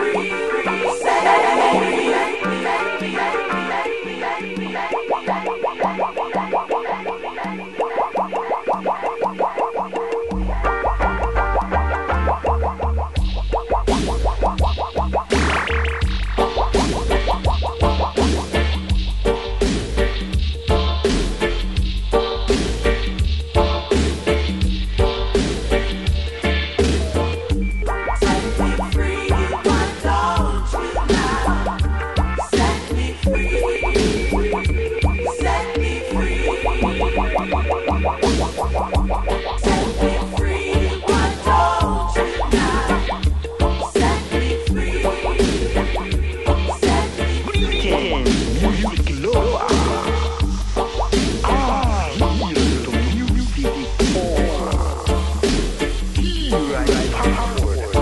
Set me free.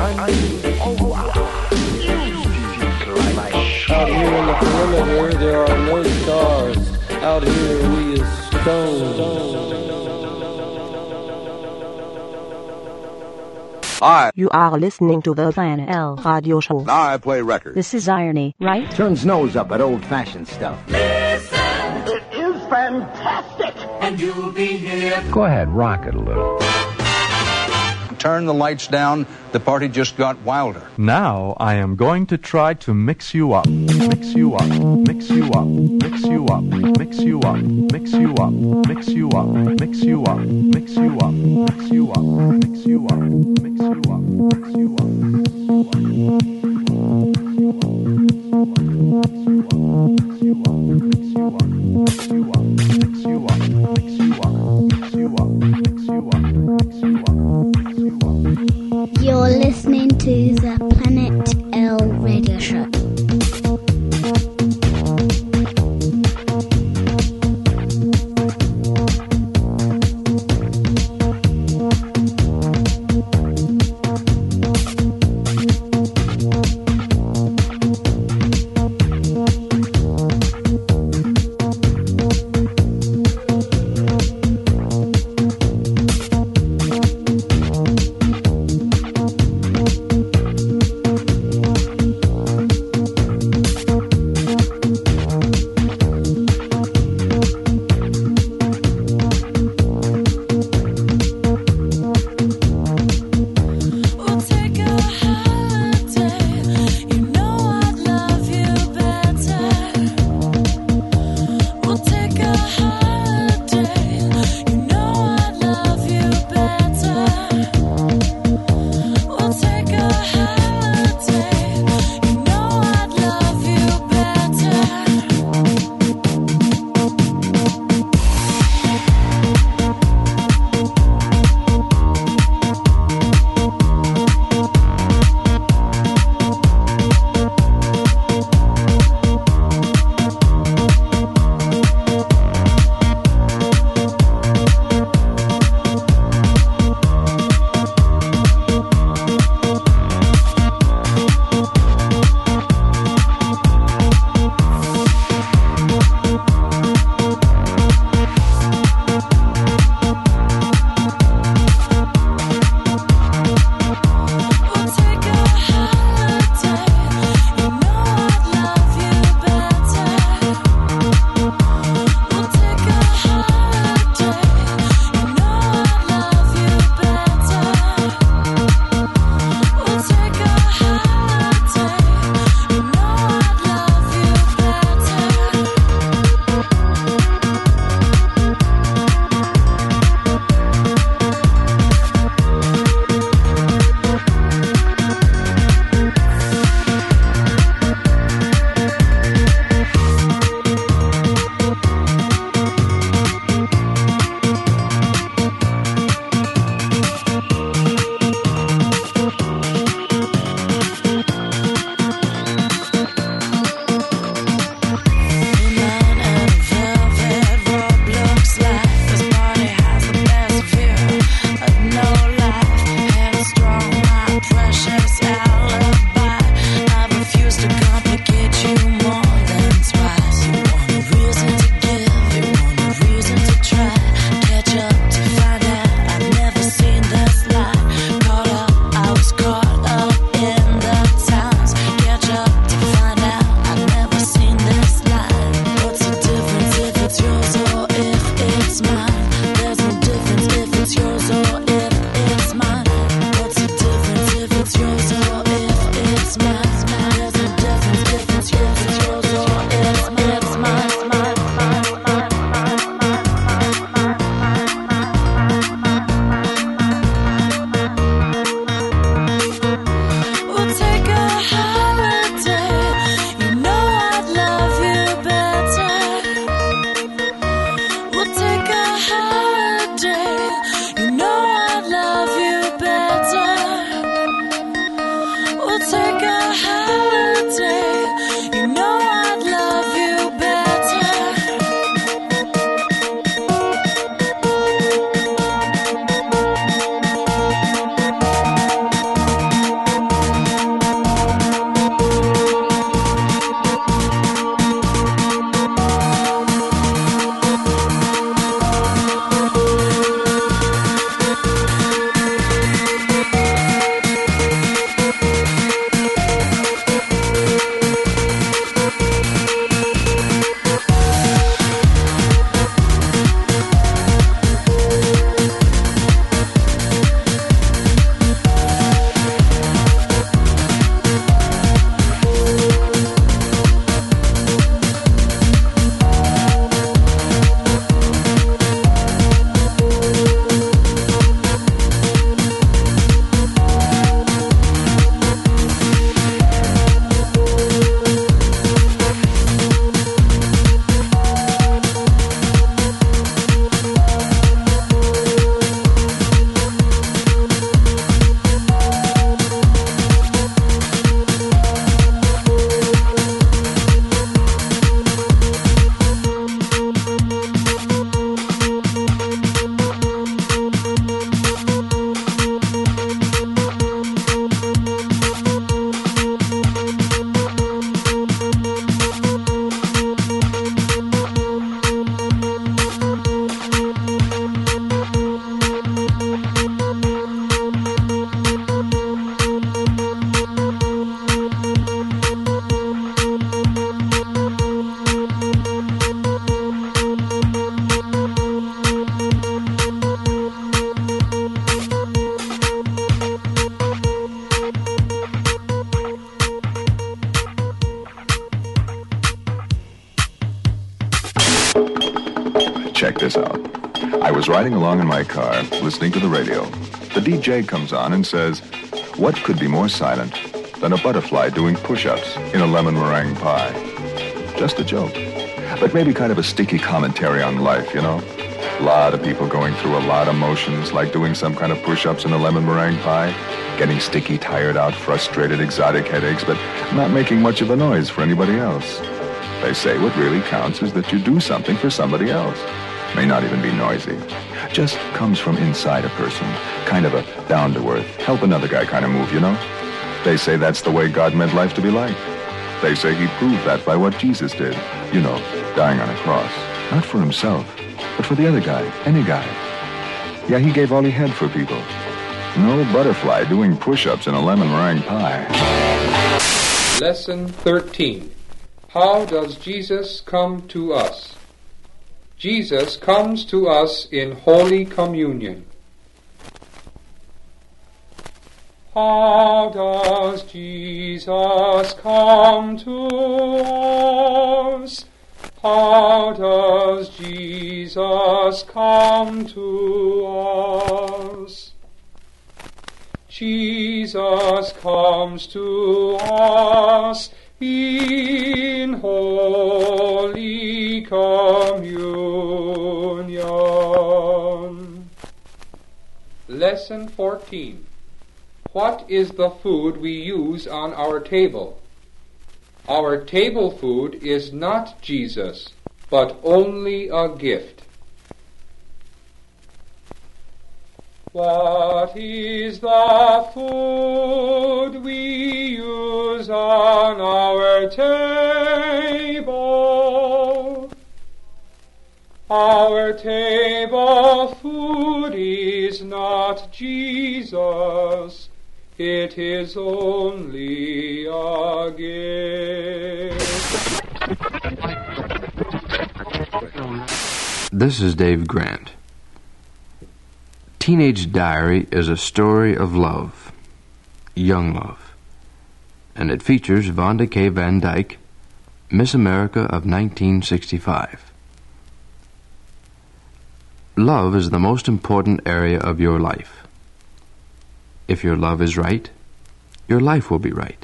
Out here in the perimeter, there are no stars. Out here, we is stoned. Hi. You are listening to the Planet L radio show. Now I play records. This is irony, right? Turns nose up at old-fashioned stuff. Listen, it is fantastic, and you'll be here. Go ahead, rock it a little. Turn the lights down. The party just got wilder. Now I am going to try to mix you up. Mix you up. Mix you up. Mix you up. Mix you up. Mix you up. Mix you up. Mix you up. Mix you up. Mix you up. Mix you up. Mix you up. Mix you up. You're listening to the Planet L radio show. this out. I was riding along in my car, listening to the radio. The D J comes on and says, what could be more silent than a butterfly doing push-ups in a lemon meringue pie? Just a joke. But maybe kind of a sticky commentary on life, you know? A lot of people going through a lot of motions, like doing some kind of push-ups in a lemon meringue pie, getting sticky, tired out, frustrated, exotic headaches, but not making much of a noise for anybody else. They say what really counts is that you do something for somebody else. May not even be noisy. Just comes from inside a person. Kind of a down-to-earth, help another guy kind of move, you know? They say that's the way God meant life to be like. They say he proved that by what Jesus did. You know, dying on a cross. Not for himself, but for the other guy, any guy. Yeah, he gave all he had for people. No butterfly doing push-ups in a lemon meringue pie. Lesson thirteen. How does Jesus come to us? Jesus comes to us in Holy Communion. How does Jesus come to us? How does Jesus come to us? Jesus comes to us in Holy Communion. Lesson fourteen. What is the food we use on our table? Our table food is not Jesus, but only a gift. What is the food we use on our table? Our table food is not Jesus. It is only a gift. This is Dave Grant. Teenage Diary is a story of love, young love, and it features Vonda K. Van Dyke, Miss America of nineteen sixty-five. Love is the most important area of your life. If your love is right, your life will be right.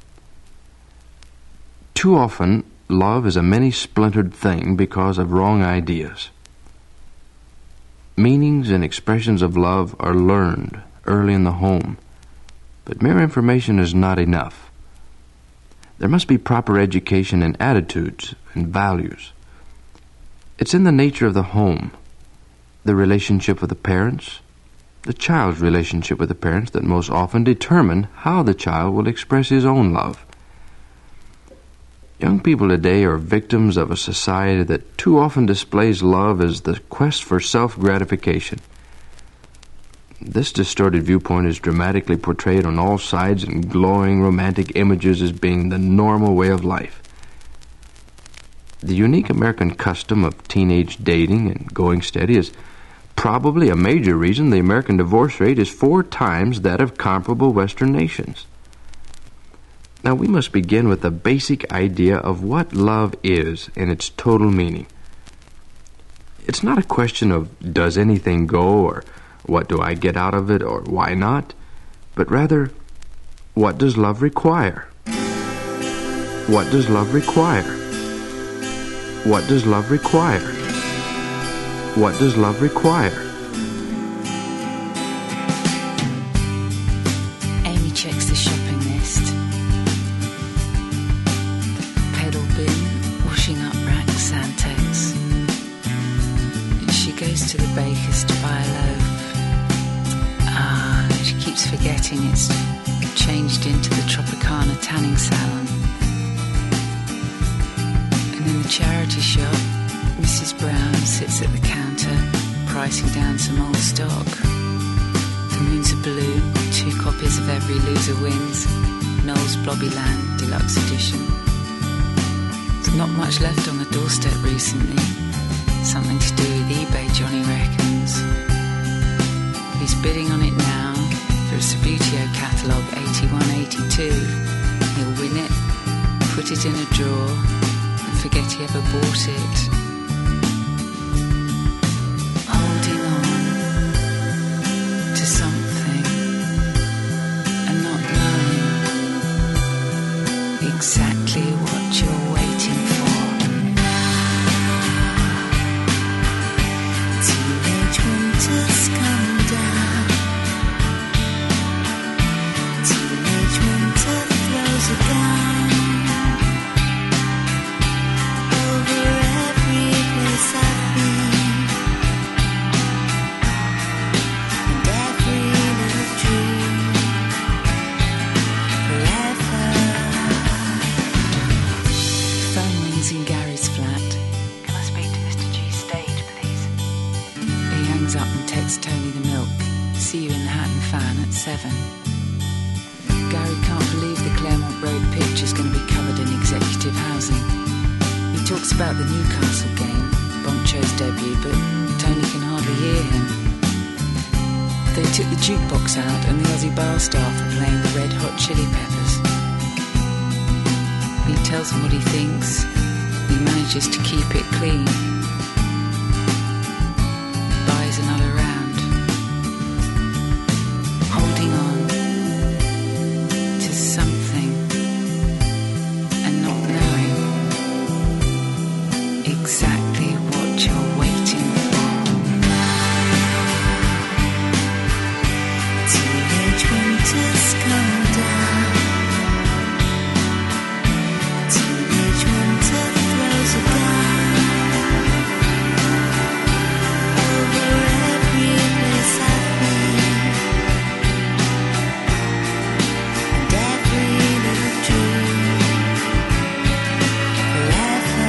Too often, love is a many-splintered thing because of wrong ideas. Meanings and expressions of love are learned early in the home, but mere information is not enough. There must be proper education in attitudes and values. It's in the nature of the home, the relationship with the parents, the child's relationship with the parents that most often determine how the child will express his own love. Young people today are victims of a society that too often displays love as the quest for self-gratification. This distorted viewpoint is dramatically portrayed on all sides in glowing romantic images as being the normal way of life. The unique American custom of teenage dating and going steady is probably a major reason the American divorce rate is four times that of comparable Western nations. Now, we must begin with the basic idea of what love is in its total meaning. It's not a question of does anything go, or what do I get out of it, or why not, but rather, what does love require? What does love require? What does love require? What does love require? Amy checks the shopping list. Pedal bin, washing up rack, Santex. She goes to the baker's to buy a loaf. Ah, she keeps forgetting it's changed into the Tropicana tanning salon. And in the charity shop, Missus Brown sits at the counter, pricing down some old stock. The moons are blue, two copies of Every Loser Wins, Noel's Blobbyland Deluxe Edition. There's not much left on the doorstep recently. Something to do with eBay, Johnny reckons. He's bidding on it now for a Subbuteo catalogue eighty-one eighty-two. He'll win it, put it in a drawer, and forget he ever bought it. exactly what you're waiting for. Teenage winter's come down. Teenage winter throws a gun over every place I've been, and every little dream forever. Phone rings in Gary's flat. Can I speak to Mister G stage, please? He hangs up and texts Tony the Milk. See you in the Hat and Fan at seven. Gary can't believe the Claremont Road pitch is going to be covered in executive housing. He talks about the Newcastle game, Boncho's debut, but Tony can hardly hear him. They took the jukebox out and the Aussie bar staff are playing the Red Hot Chili Peppers. He tells him what he thinks. He manages to keep it clean. Buys another round. Holding on to something and not knowing exactly what you're waiting for. Teenage winter's come down. Teenage winter throws a gun over every place I've been, and every little dream forever.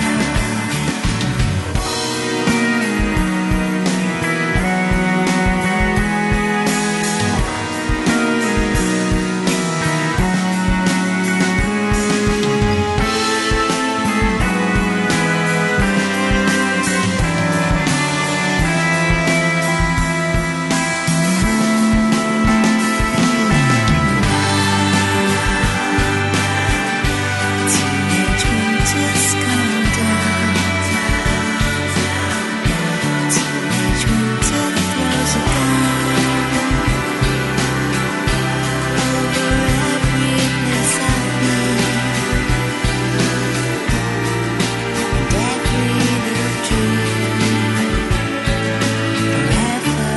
Teenage winter's come down. Teenage winter throws a gun over every place I've been, and every little dream forever.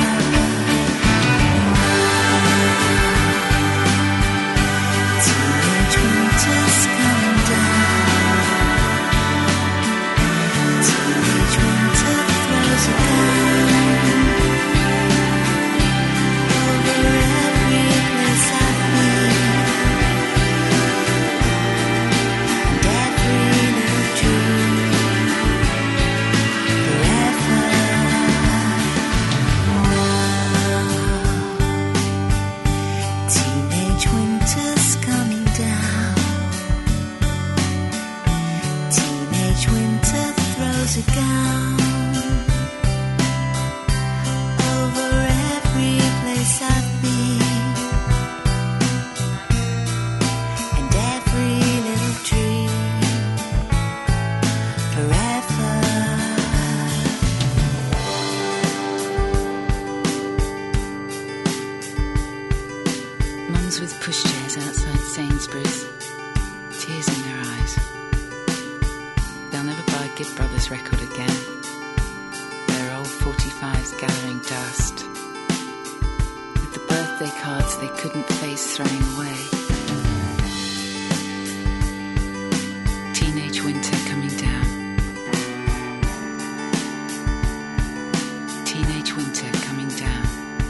Teenage winter's come down. Teenage winter throws a gun over every place I've been, and every little dream forever. Teenage winter's coming down. Teenage winter throws a gun over every place I've been, and every little dream forever. Mums with pushchairs outside Sainsbury's, tears in their eyes. They'll never buy a Gibb Brothers record again. Their old forty-fives gathering dust, with the birthday cards they couldn't face throwing away. Teenage winter coming down. Teenage winter coming down.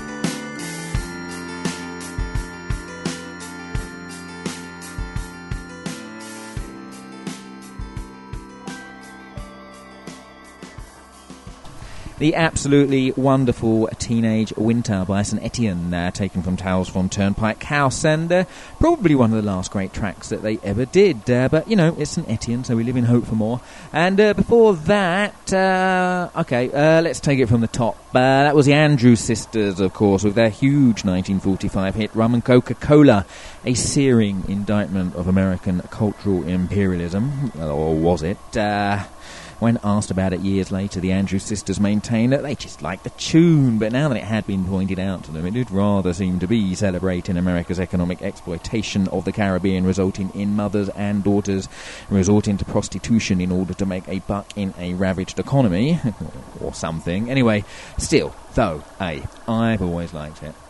The absolutely wonderful Teenage Winter by Saint Etienne, uh, taken from Tales from Turnpike House, and uh, probably one of the last great tracks that they ever did. Uh, but, you know, it's Saint Etienne, so we live in hope for more. And uh, before that, uh, okay, uh, let's take it from the top. Uh, that was the Andrews Sisters, of course, with their huge nineteen forty-five hit, Rum and Coca-Cola, a searing indictment of American cultural imperialism. Or was it? Uh... When asked about it years later, the Andrews sisters maintained that they just liked the tune, but now that it had been pointed out to them, it did rather seem to be celebrating America's economic exploitation of the Caribbean, resulting in mothers and daughters resorting to prostitution in order to make a buck in a ravaged economy, or something. Anyway, still, though, hey, I've always liked it.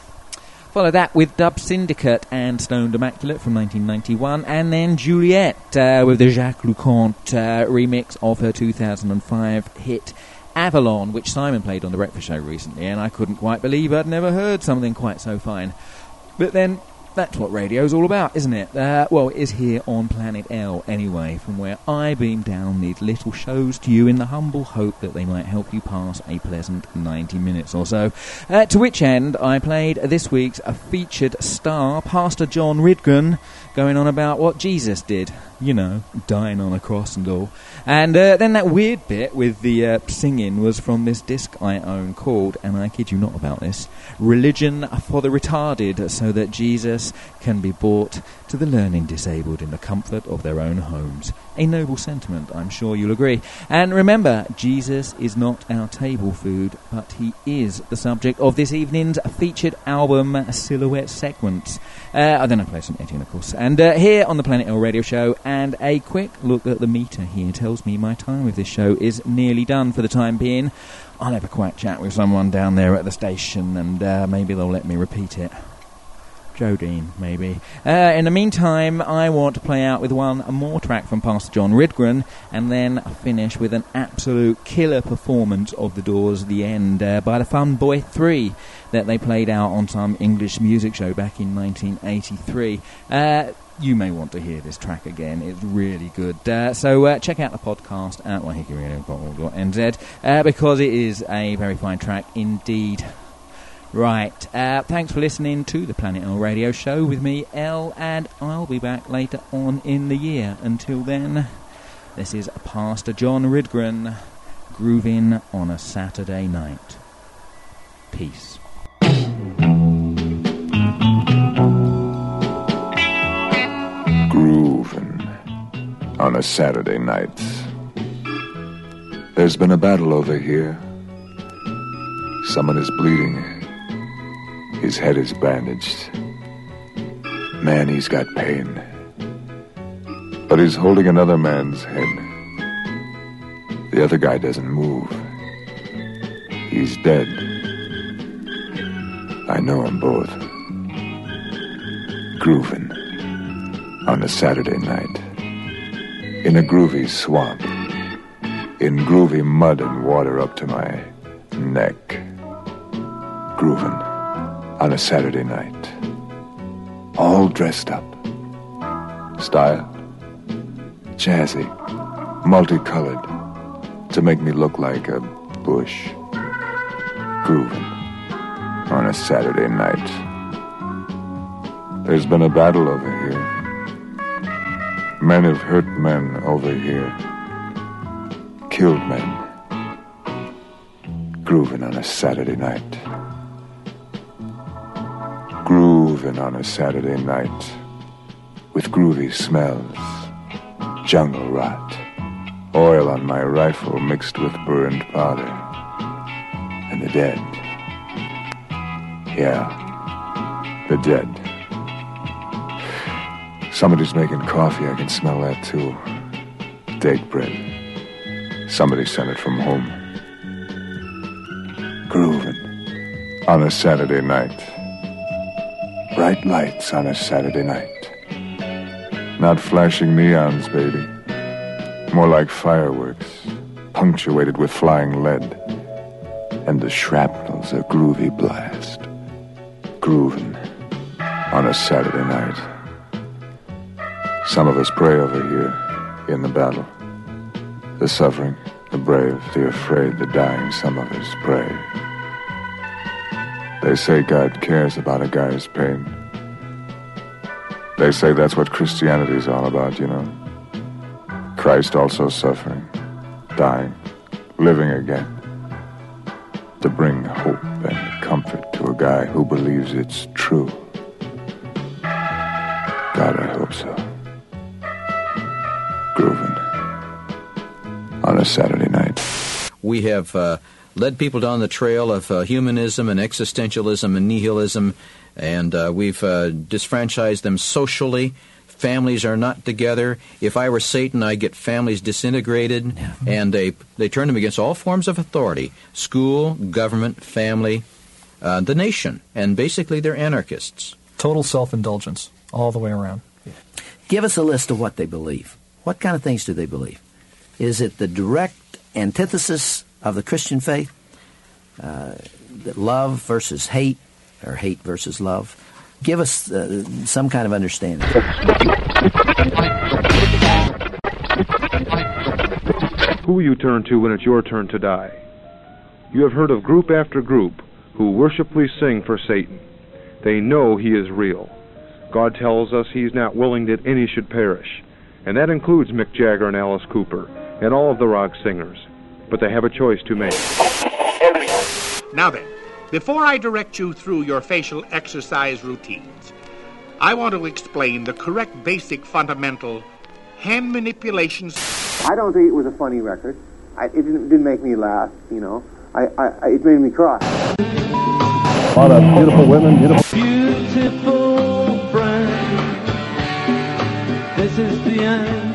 Follow that with Dub Syndicate and Stoned Immaculate from nineteen ninety-one, and then Juliet uh, with the Jacques Lecointe uh, remix of her two thousand five hit Avalon, which Simon played on The Breakfast Show recently, and I couldn't quite believe I'd never heard something quite so fine. But then, that's what radio's all about, isn't it? Uh, well, it is here on Planet L, anyway, from where I beam down these little shows to you in the humble hope that they might help you pass a pleasant ninety minutes or so. Uh, to which end, I played this week's a featured star, Pastor John Ridgren, going on about what Jesus did. You know, dying on a cross and all. And uh, then that weird bit with the uh, singing was from this disc I own called, and I kid you not about this, Religion for the Retarded, so that Jesus can be brought to the learning disabled in the comfort of their own homes. A noble sentiment, I'm sure you'll agree. And remember, Jesus is not our table food, but he is the subject of this evening's featured album, Silhouette Segments. Uh, then I play some Etienne, of course. And uh, here on the Planet L Radio Show, and a quick look at the meter here tells me my time with this show is nearly done for the time being. I'll have a quick chat with someone down there at the station, and uh, maybe they'll let me repeat it. Jodine, maybe. Uh, in the meantime, I want to play out with one more track from Pastor John Ridgren, and then finish with an absolute killer performance of The Doors' The End uh, by the Fun Boy three that they played out on some English music show back in nineteen eighty-three. Uh, you may want to hear this track again. It's really good. Uh, so uh, check out the podcast at wahiki radio dot org dot n z uh, because it is a very fine track indeed. Right, uh, thanks for listening to the Planet L Radio Show with me, Elle, and I'll be back later on in the year. Until then, this is Pastor John Ridgren, grooving on a Saturday night. Peace. Grooving on a Saturday night. There's been a battle over here. Someone is bleeding. His head is bandaged. Man, he's got pain. But he's holding another man's head. The other guy doesn't move. He's dead. I know them both. Grooving on a Saturday night. In a groovy swamp. In groovy mud and water up to my neck. Grooving on a Saturday night. All dressed up. Style. Jazzy. Multicolored. To make me look like a bush. Grooving on a Saturday night. There's been a battle over here. Men have hurt men over here. Killed men. Grooving on a Saturday night. Grooving on a Saturday night. With groovy smells. Jungle rot. Oil on my rifle mixed with burned powder. And the dead. Yeah, the dead. Somebody's making coffee, I can smell that too. Date bread. Somebody sent it from home. Grooving on a Saturday night. Bright lights on a Saturday night. Not flashing neons, baby. More like fireworks, punctuated with flying lead. And the shrapnel's a groovy blast. Grooving on a Saturday night. Some of us pray over here in the battle. The suffering, the brave, the afraid, the dying, some of us pray. They say God cares about a guy's pain. They say that's what Christianity's all about, you know. Christ also suffering, dying, living again. To bring hope and comfort to a guy who believes it's true. God, I hope so. Grooving on a a Saturday night. We have uh, led people down the trail of uh, humanism and existentialism and nihilism, and uh, we've uh, disfranchised them socially. Families are not together. If I were Satan, I'd get families disintegrated, yeah. and they they turn them against all forms of authority: school, government, family, uh, the nation, and basically they're anarchists. Total self-indulgence all the way around. Give us a list of what they believe. What kind of things do they believe? Is it the direct antithesis of the Christian faith? Uh, love versus hate, or hate versus love? Give us uh, some kind of understanding. Who you turn to when it's your turn to die? You have heard of group after group who worshipfully sing for Satan. They know he is real. God tells us he's not willing that any should perish, and that includes Mick Jagger and Alice Cooper and all of the rock singers. But they have a choice to make. Now then, before I direct you through your facial exercise routines, I want to explain the correct basic fundamental hand manipulations. I don't think it was a funny record. I, it didn't, didn't make me laugh, you know. I, I, it made me cry. A lot of beautiful women, beautiful... Beautiful friend, this is the end.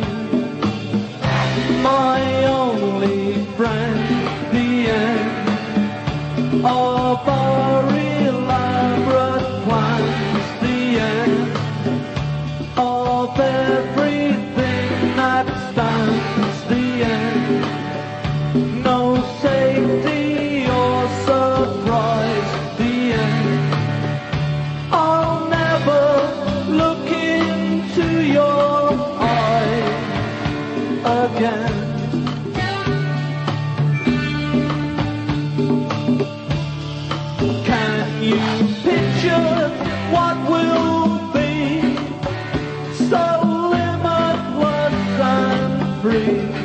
My only friend, the end of our elaborate plans, the end of everything that stands, the end. No safety or surprise, the end. I'll never look into your eye again. Can you picture what will be so limitless and free?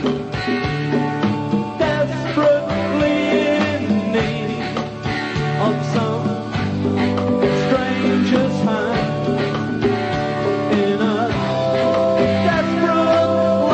Desperately in need of some stranger's hand in a desperate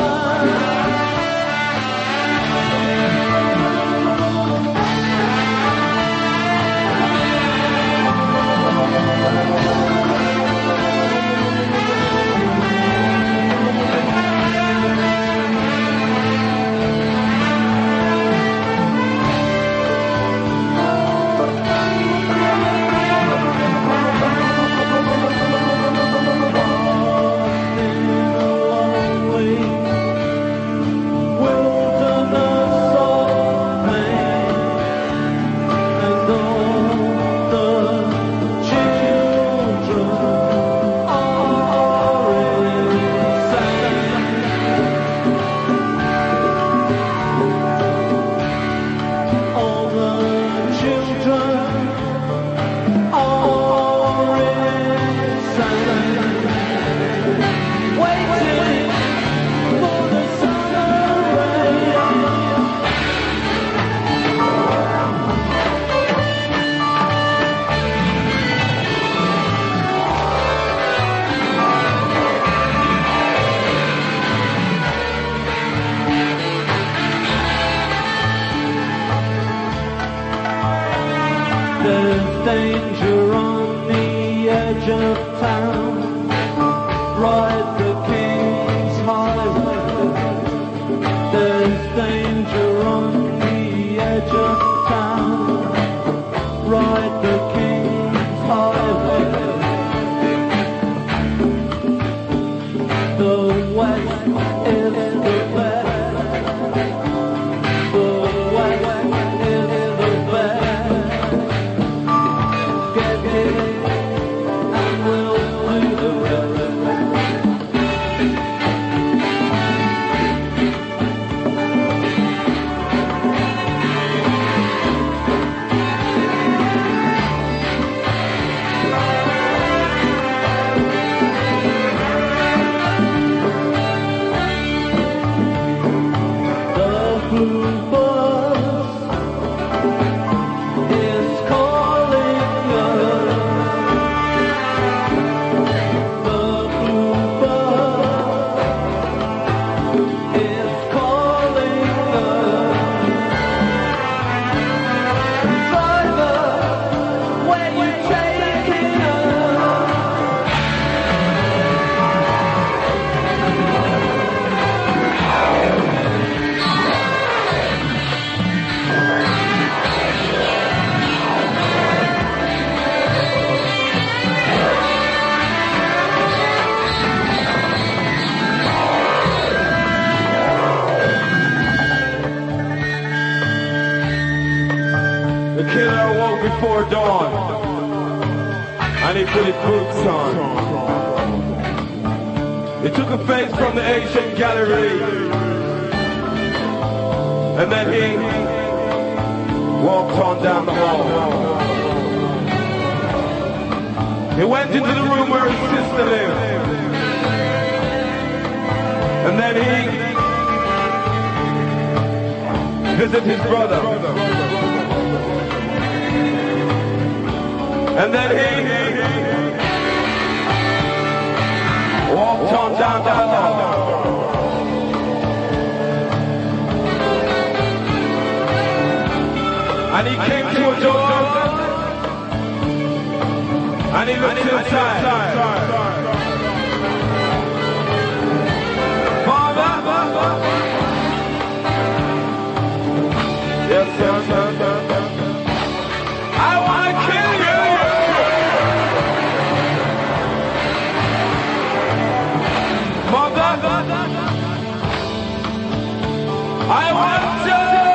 There's danger on the edge of town. Ride the King's Highway. There's danger on the edge of town. Ride the King's Highway. The West is the best. The West is the best. before dawn, and he put his boots on. He took a face from the ancient gallery, and then he walked on down the hall. He went into the room where his sister lived, and then he visited his brother, and then he walked on down the hall. And he came to a door, and he looked inside. Father, yes, sir, sir, sir. I want to kill you. Mother, I want to.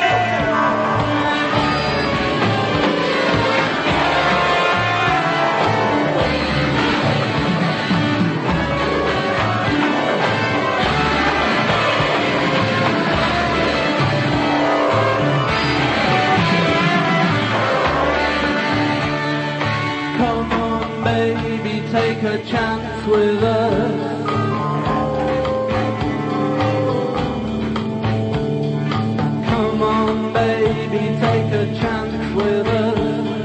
Take a chance with us. Come on, baby, take a chance with us.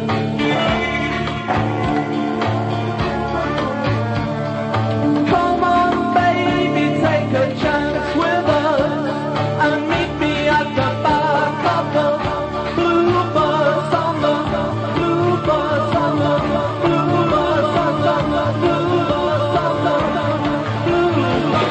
Come on, baby, take a chance with us, and meet me at the back of the blue bus on the blue bus on the blue bus on the blue bus on the blue bus.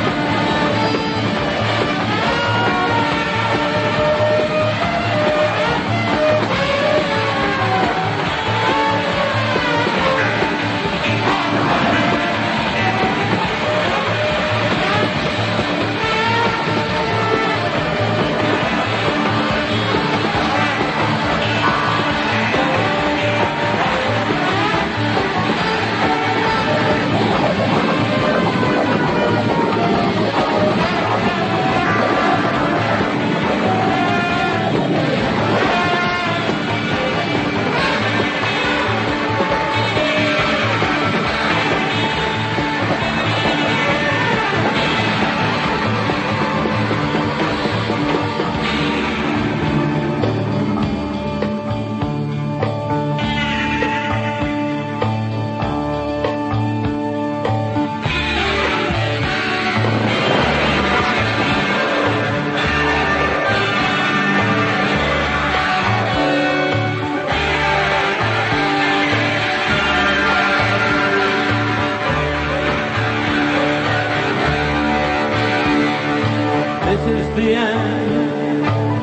This is the end,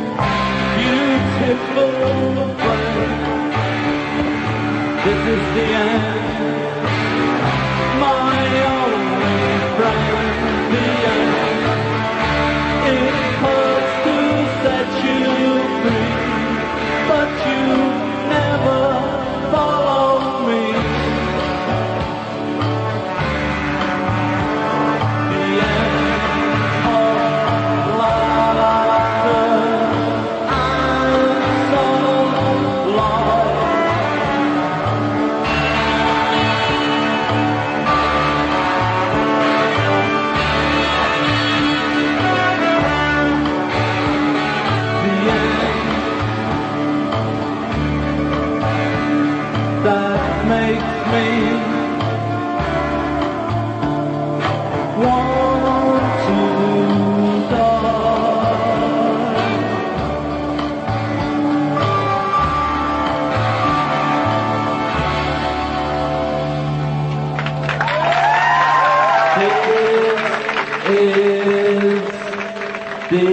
beautiful friend. This is the end, my only friend. The end, it hurts to set you free, but you never follow me. The end. That makes me want to die. This is the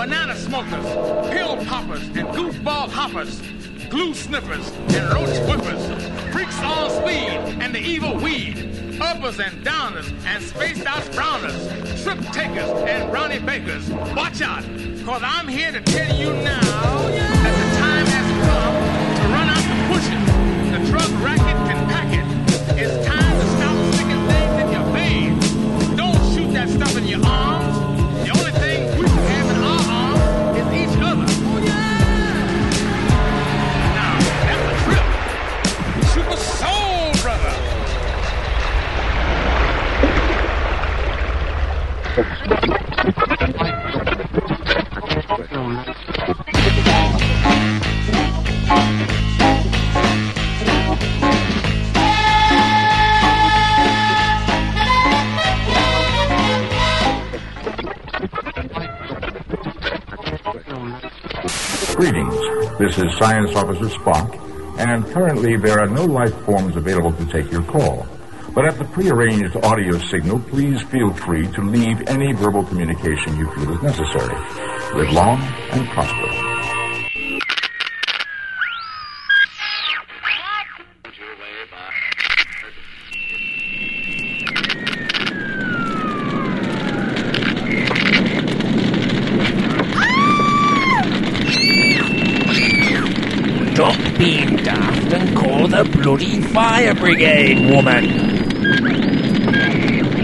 banana smokers, pill poppers, and goofball hoppers, glue sniffers, and roach whippers, freaks on speed, and the evil weed, uppers and downers, and spaced out browners, trip takers, and brownie bakers. Watch out, cause I'm here to tell you now that the time has come to run out the bushes. The drug racket can pack it. It's time to stop sticking things in your veins. Don't shoot that stuff in your arms. The only thing we can have in our arms is each other. Oh, yeah! Now, that's a trip. Super Soul Brother. Greetings. This is Science Officer Spock, and currently there are no life forms available to take your call. But at the prearranged audio signal, please feel free to leave any verbal communication you feel is necessary. Live long and prosper. Stop being daft and call the bloody fire brigade, woman!